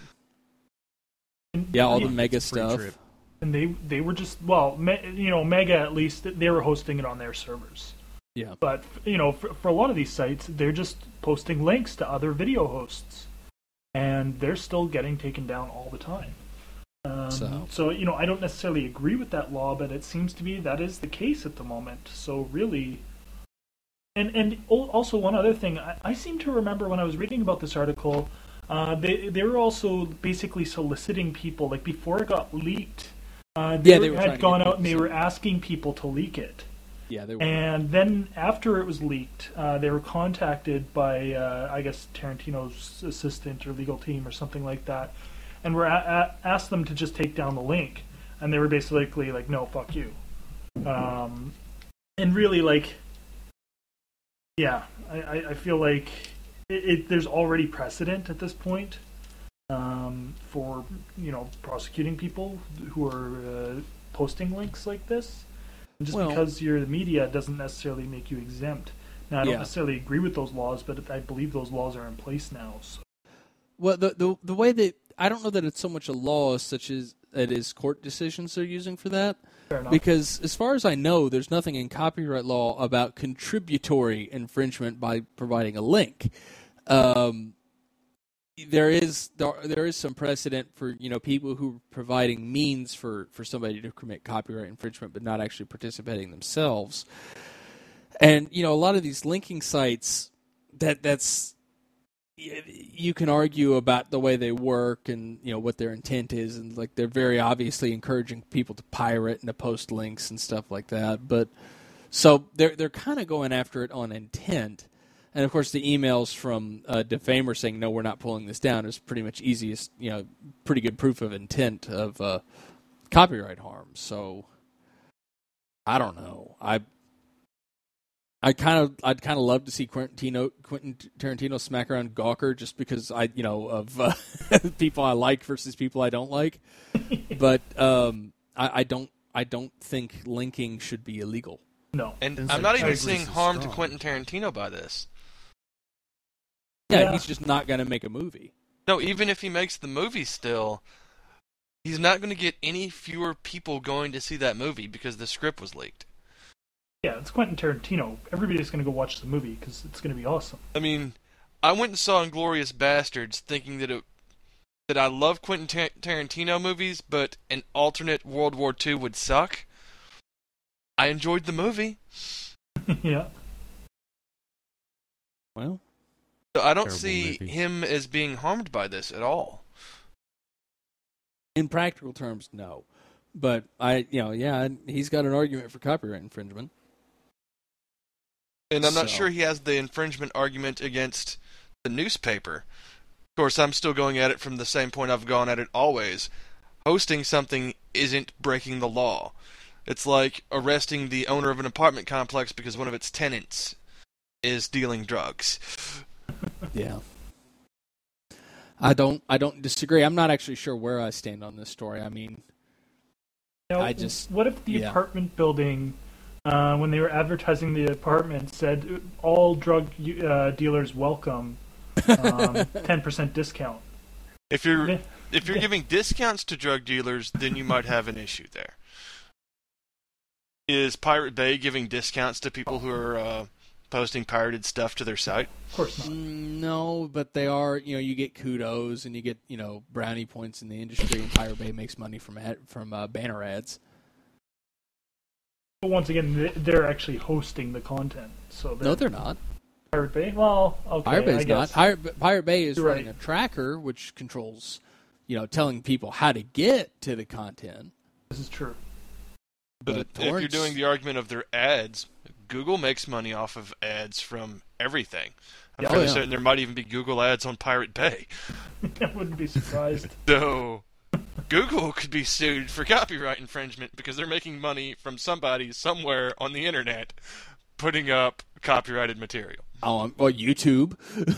Yeah, all the Mega stuff. Trip. And they were just, Mega at least, they were hosting it on their servers. Yeah. But, for a lot of these sites, they're just posting links to other video hosts. And they're still getting taken down all the time. So, I don't necessarily agree with that law, but it seems to be that is the case at the moment. So really, and also one other thing, I seem to remember when I was reading about this article, they were also basically soliciting people, like before it got leaked, they had gone out and they were asking people to leak it. Yeah, they were. And then after it was leaked, they were contacted by, I guess, Tarantino's assistant or legal team or something like that, and were asked them to just take down the link, and they were basically like, "No, fuck you." And really, like, yeah, I feel like there's already precedent at this point for, prosecuting people who are posting links like this. And just because you're the media doesn't necessarily make you exempt. Now, I don't necessarily agree with those laws, but I believe those laws are in place now. So. Well, the way that I don't know that it's so much a law such as it is court decisions they're using for that. Fair enough. Because as far as I know, there's nothing in copyright law about contributory infringement by providing a link. There is some precedent for people who are providing means for somebody to commit copyright infringement, but not actually participating themselves. And a lot of these linking sites, that's you can argue about the way they work and what their intent is, and like they're very obviously encouraging people to pirate and to post links and stuff like that. But so they're kind of going after it on intent. And, of course, the emails from Defamer saying, no, we're not pulling this down is pretty much easiest, pretty good proof of intent of copyright harm. So, I don't know. I'd kind of love to see Quentin Tarantino smack around Gawker just because of people I like versus people I don't like. But I don't think linking should be illegal. No. And I'm not even seeing harm to Quentin Tarantino by this. Yeah, he's just not going to make a movie. No, even if he makes the movie still, he's not going to get any fewer people going to see that movie because the script was leaked. Yeah, it's Quentin Tarantino. Everybody's going to go watch the movie because it's going to be awesome. I mean, I went and saw Inglourious Bastards thinking that I love Quentin Tarantino movies, but an alternate World War II would suck. I enjoyed the movie. Yeah. Well, so I don't see him as being harmed by this at all. In practical terms, no. But he's got an argument for copyright infringement. And I'm not sure he has the infringement argument against the newspaper. Of course, I'm still going at it from the same point I've gone at it always. Hosting something isn't breaking the law. It's like arresting the owner of an apartment complex because one of its tenants is dealing drugs. Yeah. I don't disagree. I'm not actually sure where I stand on this story. I mean, what if the apartment building, when they were advertising the apartment, said all drug dealers welcome 10% discount? If you're giving discounts to drug dealers, then you might have an issue there. Is Pirate Bay giving discounts to people who are posting pirated stuff to their site? Of course not. No, but they are. You get kudos and you get brownie points in the industry, and Pirate Bay makes money from banner ads. But once again, they're actually hosting the content. So no, they're not. Pirate Bay? Well, okay. Pirate Bay's I guess. not. Pirate Bay is You're running right. a tracker which controls, telling people how to get to the content. This is true. But if you're doing the argument of their ads, Google makes money off of ads from everything. I'm fairly certain there might even be Google ads on Pirate Bay. I wouldn't be surprised. So, Google could be sued for copyright infringement because they're making money from somebody somewhere on the internet putting up copyrighted material. Oh, well, YouTube.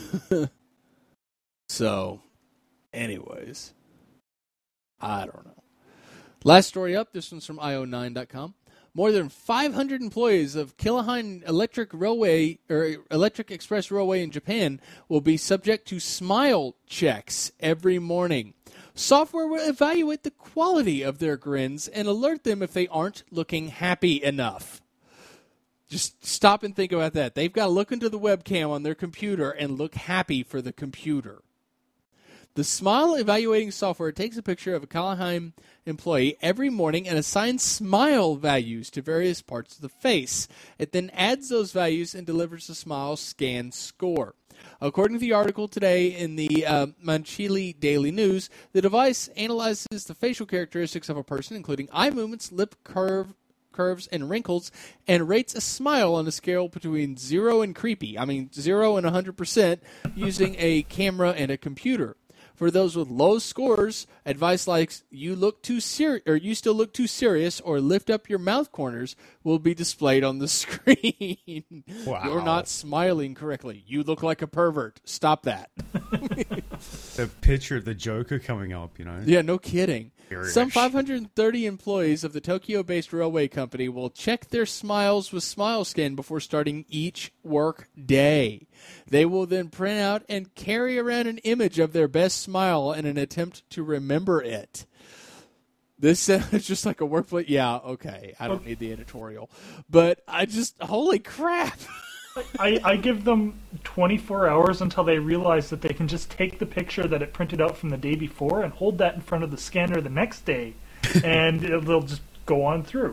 So, anyways, I don't know. Last story up, this one's from io9.com. More than 500 employees of Kyohan Electric Railway or Electric Express Railway in Japan will be subject to smile checks every morning. Software will evaluate the quality of their grins and alert them if they aren't looking happy enough. Just stop and think about that. They've got to look into the webcam on their computer and look happy for the computer. The Smile evaluating software takes a picture of a Kyohan employee every morning and assigns smile values to various parts of the face. It then adds those values and delivers a smile scan score. According to the article today in the Manchili Daily News, the device analyzes the facial characteristics of a person, including eye movements, lip curves, and wrinkles, and rates a smile on a scale between 0 and creepy. 0 and 100% using a camera and a computer. For those with low scores, advice like you still look too serious or lift up your mouth corners will be displayed on the screen. Wow. You're not smiling correctly. You look like a pervert. Stop that. The picture of the Joker coming up, Yeah, no kidding. Very Some rich. 530 employees of the Tokyo-based railway company will check their smiles with SmileScan before starting each work day. They will then print out and carry around an image of their best smile in an attempt to remember it. This is just like a workplace. Yeah, okay. I don't need the editorial. But holy crap. I give them 24 hours until they realize that they can just take the picture that it printed out from the day before and hold that in front of the scanner the next day, and they'll just go on through.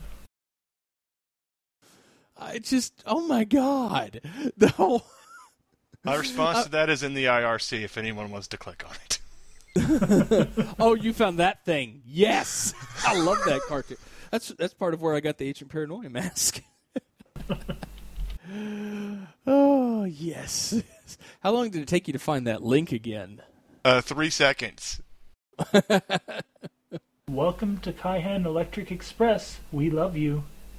Oh my God. The whole... My response to that is in the IRC if anyone wants to click on it. Oh, you found that thing. Yes. I love that cartoon. That's part of where I got the Agent Paranoia mask. Oh, yes. How long did it take you to find that link again? 3 seconds. Welcome to Kaihan Electric Express. We love you.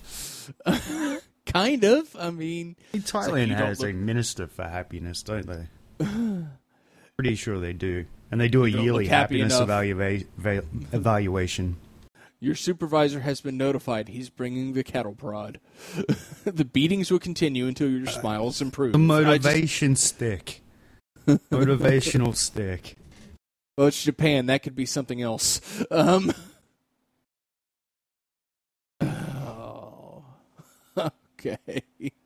Kind of. I mean... Thailand has a minister for happiness, don't they? Pretty sure they do. And they do a yearly happiness evaluation. Your supervisor has been notified. He's bringing the cattle prod. The beatings will continue until your smiles improve. The motivation stick. Motivational stick. Well, it's Japan. That could be something else. Oh. Okay.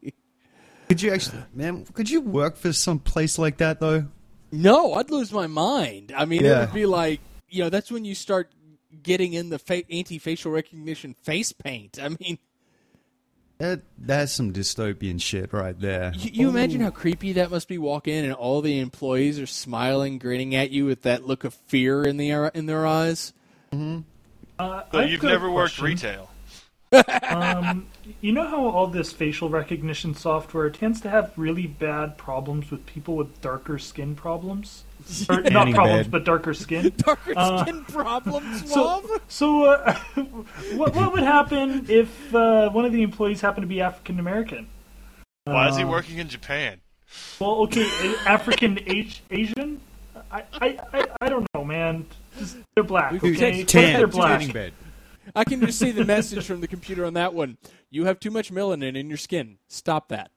Could you work for some place like that, though? No, I'd lose my mind. I mean, Yeah. It would be like, that's when you start getting in the anti-facial recognition face paint. I mean... That's some dystopian shit right there. You imagine how creepy that must be, walk in and all the employees are smiling, grinning at you with that look of fear in their eyes? Mm-hmm. So you've never worked retail. You know how all this facial recognition software tends to have really bad problems with people with darker skin problems? Or not problems, but darker skin. Darker skin problems, Mom? What would happen if one of the employees happened to be African American? Why is he working in Japan? Well, okay, African Asian? I don't know, man. They're black, okay? What if they're black? I can just see the message from the computer on that one. You have too much melanin in your skin. Stop that.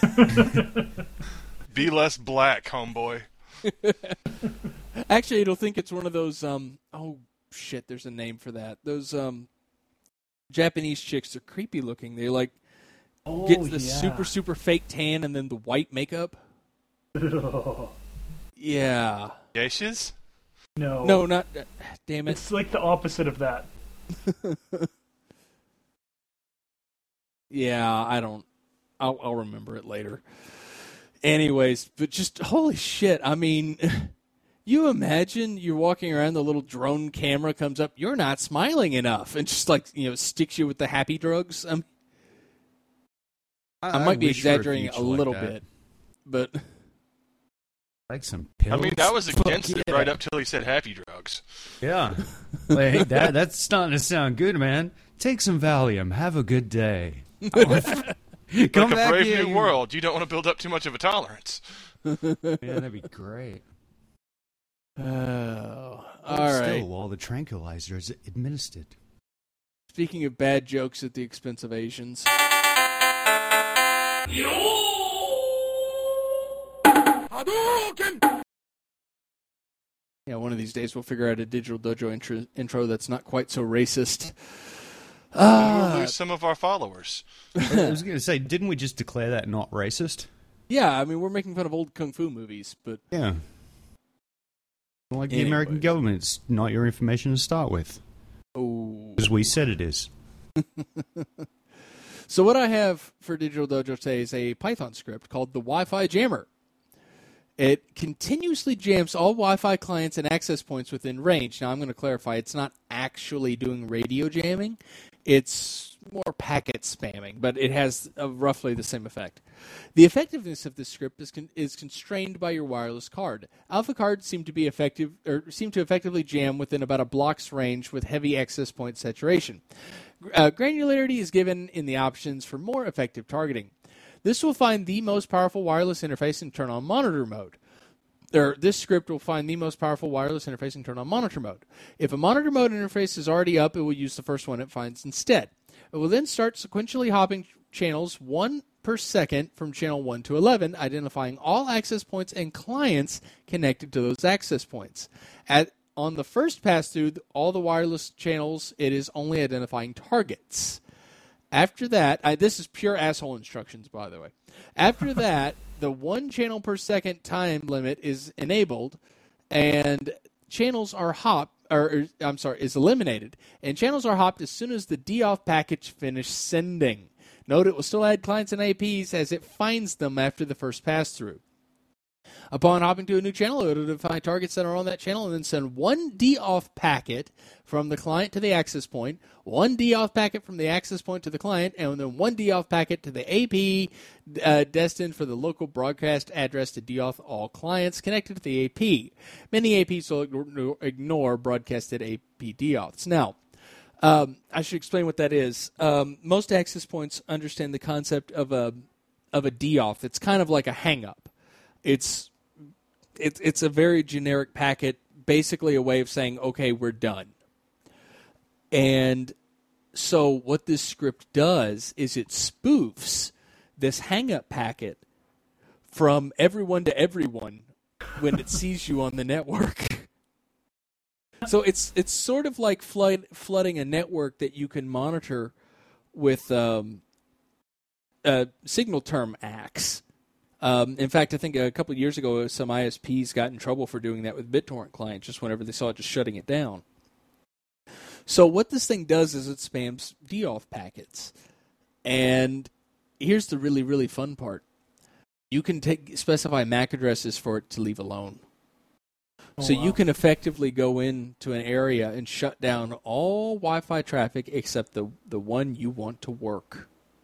Be less black, homeboy. Actually, it'll think it's one of those, oh, shit, there's a name for that. Those Japanese chicks are creepy looking. They, get the super, super fake tan and then the white makeup. Yeah. Geishas? No. No, not... damn it. It's like the opposite of that. Yeah, I don't... I'll remember it later. Anyways, but just, holy shit, I mean... You imagine you're walking around, the little drone camera comes up, you're not smiling enough, and just, sticks you with the happy drugs. I might be exaggerating a little bit, but... Like some pills. I mean, I was against it right up till he said happy drugs. Yeah. Like, that's starting to sound good, man. Take some Valium. Have a good day. Come like back a brave here, new world. You don't want to build up too much of a tolerance. Yeah, that'd be great. Oh, all right. Still, while the tranquilizer is administered. Speaking of bad jokes at the expense of Asians. Yeah, one of these days we'll figure out a Digital Dojo intro that's not quite so racist. We'll lose some of our followers. I was going to say, didn't we just declare that not racist? Yeah, I mean, we're making fun of old kung fu movies, but... Yeah. Like the American government, it's not your information to start with. Oh. As we said it is. So what I have for Digital Dojo today is a Python script called the Wi-Fi Jammer. It continuously jams all Wi-Fi clients and access points within range. Now, I'm going to clarify, it's not actually doing radio jamming. It's more packet spamming, but it has roughly the same effect. The effectiveness of this script is constrained by your wireless card. Alpha cards seem to effectively jam within about a block's range with heavy access point saturation. Granularity is given in the options for more effective targeting. This will find the most powerful wireless interface and turn on monitor mode. This script will find the most powerful wireless interface and turn on monitor mode. If a monitor mode interface is already up, it will use the first one it finds instead. It will then start sequentially hopping channels 1 per second from channel 1 to 11, identifying all access points and clients connected to those access points. On the first pass-through, all the wireless channels, it is only identifying targets. After that, this is pure asshole instructions, by the way. After that, the 1 channel per second time limit is enabled, and channels are is eliminated, and channels are hopped as soon as the DOF package finishes sending. Note it will still add clients and APs as it finds them after the first pass-through. Upon hopping to a new channel, it will define targets that are on that channel and then send 1 DOF packet from the client to the access point, 1 DOF packet from the access point to the client, and then 1 DOF packet to the AP destined for the local broadcast address to DOF all clients connected to the AP. Many APs will ignore broadcasted AP DOFs. Now, I should explain what that is. Most access points understand the concept of a DOF. It's kind of like a hang-up. It's a very generic packet, basically a way of saying, okay, we're done. And so what this script does is it spoofs this hang-up packet from everyone to everyone when it sees you on the network. So it's sort of like flooding a network that you can monitor with signal term ACKs. In fact, I think a couple of years ago, some ISPs got in trouble for doing that with BitTorrent clients just whenever they saw it just shutting it down. So what this thing does is it spams DOF packets. And here's the really, really fun part. You can specify MAC addresses for it to leave alone. So you can effectively go into an area and shut down all Wi-Fi traffic except the one you want to work.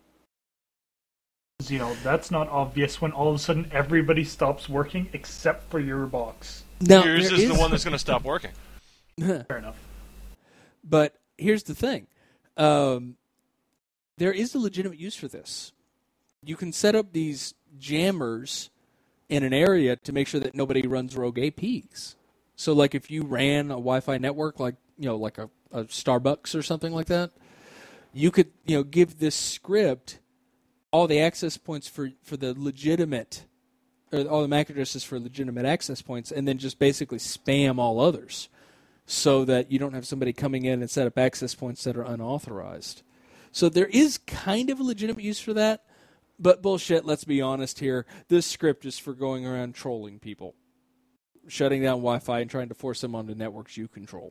That's not obvious when all of a sudden everybody stops working except for your box. Now, yours is the one that's going to stop working. Fair enough. But here's the thing. There is a legitimate use for this. You can set up these jammers in an area to make sure that nobody runs rogue APs. So, like, if you ran a Wi-Fi network, like a Starbucks or something like that, you could, give this script all the access points for the legitimate, or all the MAC addresses for legitimate access points, and then just basically spam all others, so that you don't have somebody coming in and set up access points that are unauthorized. So there is kind of a legitimate use for that, but bullshit, let's be honest here. This script is for going around trolling people, shutting down Wi-Fi and trying to force them onto networks you control.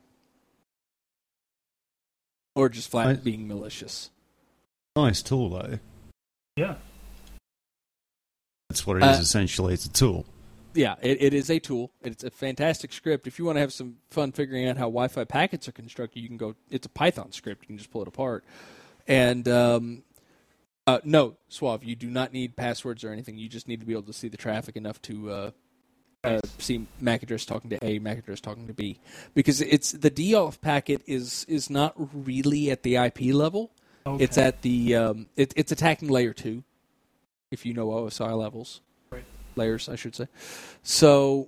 Or just flat being malicious. Nice tool, though. Yeah. That's what it is, essentially. It's a tool. Yeah, it is a tool. It's a fantastic script. If you want to have some fun figuring out how Wi-Fi packets are constructed, you can go. It's a Python script. You can just pull it apart. And no, Suave, you do not need passwords or anything. You just need to be able to see the traffic enough to see MAC address talking to A, MAC address talking to B. Because the DOF packet is not really at the IP level. Okay. It's at the it's attacking layer 2, if you know OSI levels. Right. Layers, I should say. So,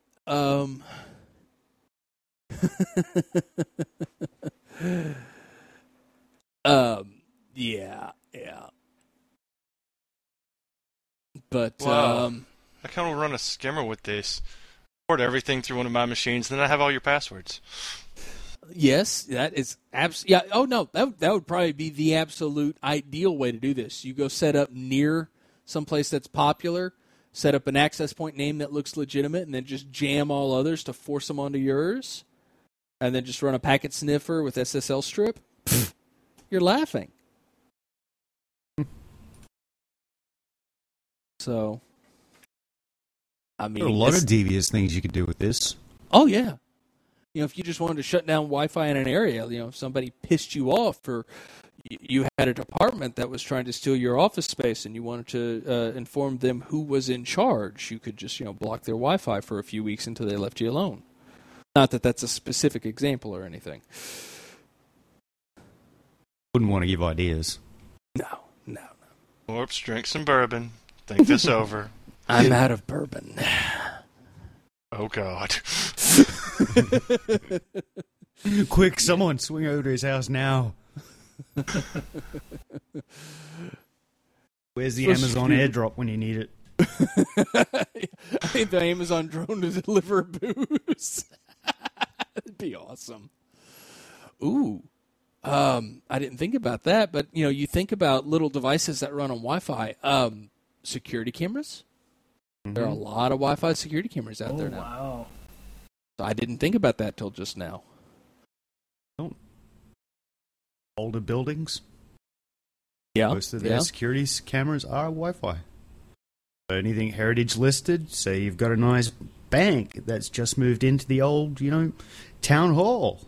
yeah. But wow. I kind of run a skimmer with this. Port everything through one of my machines, then I have all your passwords. Yes, that is yeah. Oh no, that would probably be the absolute ideal way to do this. You go set up near someplace that's popular, set up an access point name that looks legitimate, and then just jam all others to force them onto yours, and then just run a packet sniffer with SSL strip. Pfft, you're laughing. So, I mean, there are a lot of devious things you could do with this. Oh yeah. if you just wanted to shut down Wi-Fi in an area, if somebody pissed you off or you had a department that was trying to steal your office space and you wanted to inform them who was in charge, you could just, block their Wi-Fi for a few weeks until they left you alone. Not that that's a specific example or anything. Wouldn't want to give ideas. No. Oops, drink some bourbon. Think this over. I'm out of bourbon. Oh, God. Quick, someone swing over to his house now. Where's the Amazon airdrop when you need it? I think the Amazon drone to deliver booze. That'd be awesome. Ooh. I didn't think about that, but you think about little devices that run on Wi-Fi. Security cameras. Mm-hmm. There are a lot of Wi-Fi security cameras out there now. Wow. So I didn't think about that till just now. Older buildings. Yeah. Most of their security cameras are Wi-Fi. So anything heritage listed, say you've got a nice bank that's just moved into the old, town hall.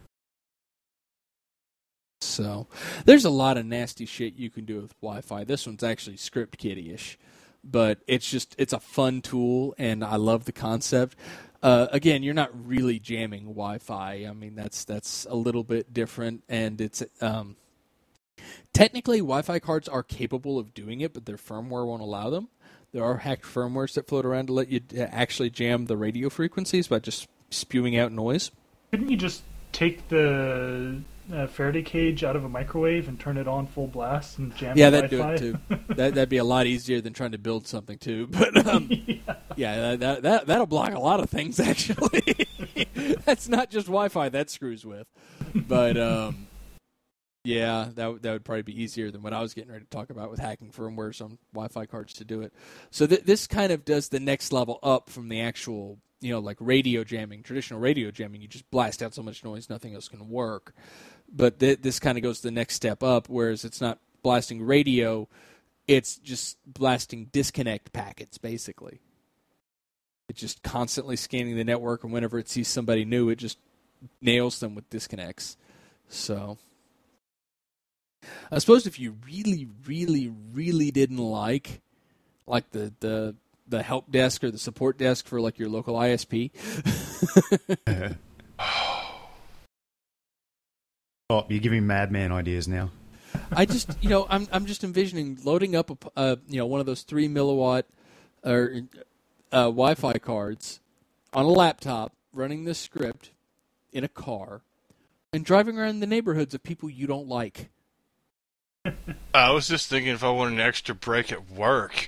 So there's a lot of nasty shit you can do with Wi-Fi. This one's actually script kiddie-ish, but it's a fun tool, and I love the concept. Again, you're not really jamming Wi-Fi. I mean, that's a little bit different, and it's technically Wi-Fi cards are capable of doing it, but their firmware won't allow them. There are hacked firmwares that float around to let you actually jam the radio frequencies by just spewing out noise. Couldn't you just take the Faraday cage out of a microwave and turn it on full blast and jam the that'd Wi-Fi? do it too. That'd be a lot easier than trying to build something too. But that'll block a lot of things actually. That's not just Wi-Fi that screws with. But that would probably be easier than what I was getting ready to talk about with hacking firmwares on Wi-Fi cards to do it. So this kind of does the next level up from the actual, like radio jamming, traditional radio jamming. You just blast out so much noise, nothing else can work. But this kind of goes the next step up, whereas it's not blasting radio, it's just blasting disconnect packets, basically. It's just constantly scanning the network, and whenever it sees somebody new, it just nails them with disconnects. So I suppose if you really, really, really didn't like the help desk or the support desk for like your local ISP. Oh, you're giving Madman ideas now. I just, I'm just envisioning loading up one of those 3 milliwatt or Wi-Fi cards on a laptop, running this script in a car, and driving around the neighborhoods of people you don't like. I was just thinking if I wanted an extra break at work.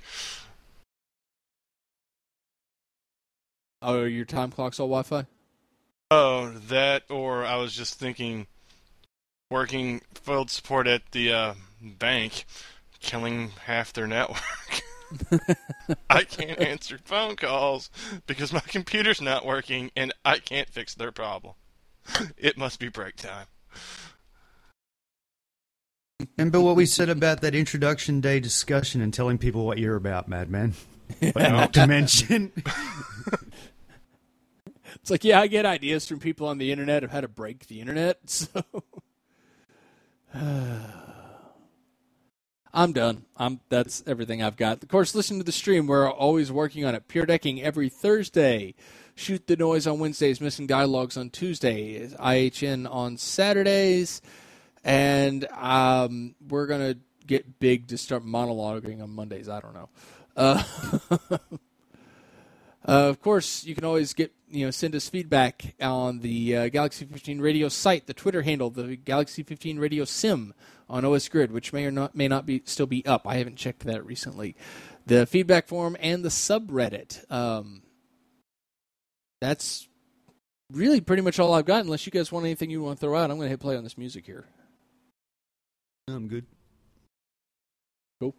Oh, your time clock's all Wi-Fi? Oh, that, or I was just thinking working field support at the bank, killing half their network. I can't answer phone calls because my computer's not working and I can't fix their problem. It must be break time. Remember what we said about that introduction day discussion and telling people what you're about, Madman? But not to mention. It's like, I get ideas from people on the internet of how to break the internet, so I'm done. That's everything I've got. Of course, listen to the stream. We're always working on it. Pure Decking every Thursday. Shoot the Noise on Wednesdays. Missing Dialogues on Tuesdays. IHN on Saturdays. And we're going to get big to start monologuing on Mondays. I don't know. Of course, you can always send us feedback on the Galaxy 15 Radio site, the Twitter handle, the Galaxy 15 Radio Sim on OS Grid, which may not be still be up. I haven't checked that recently. The feedback forum and the subreddit. That's really pretty much all I've got. Unless you guys want anything you want to throw out, I'm going to hit play on this music here. I'm good. Cool.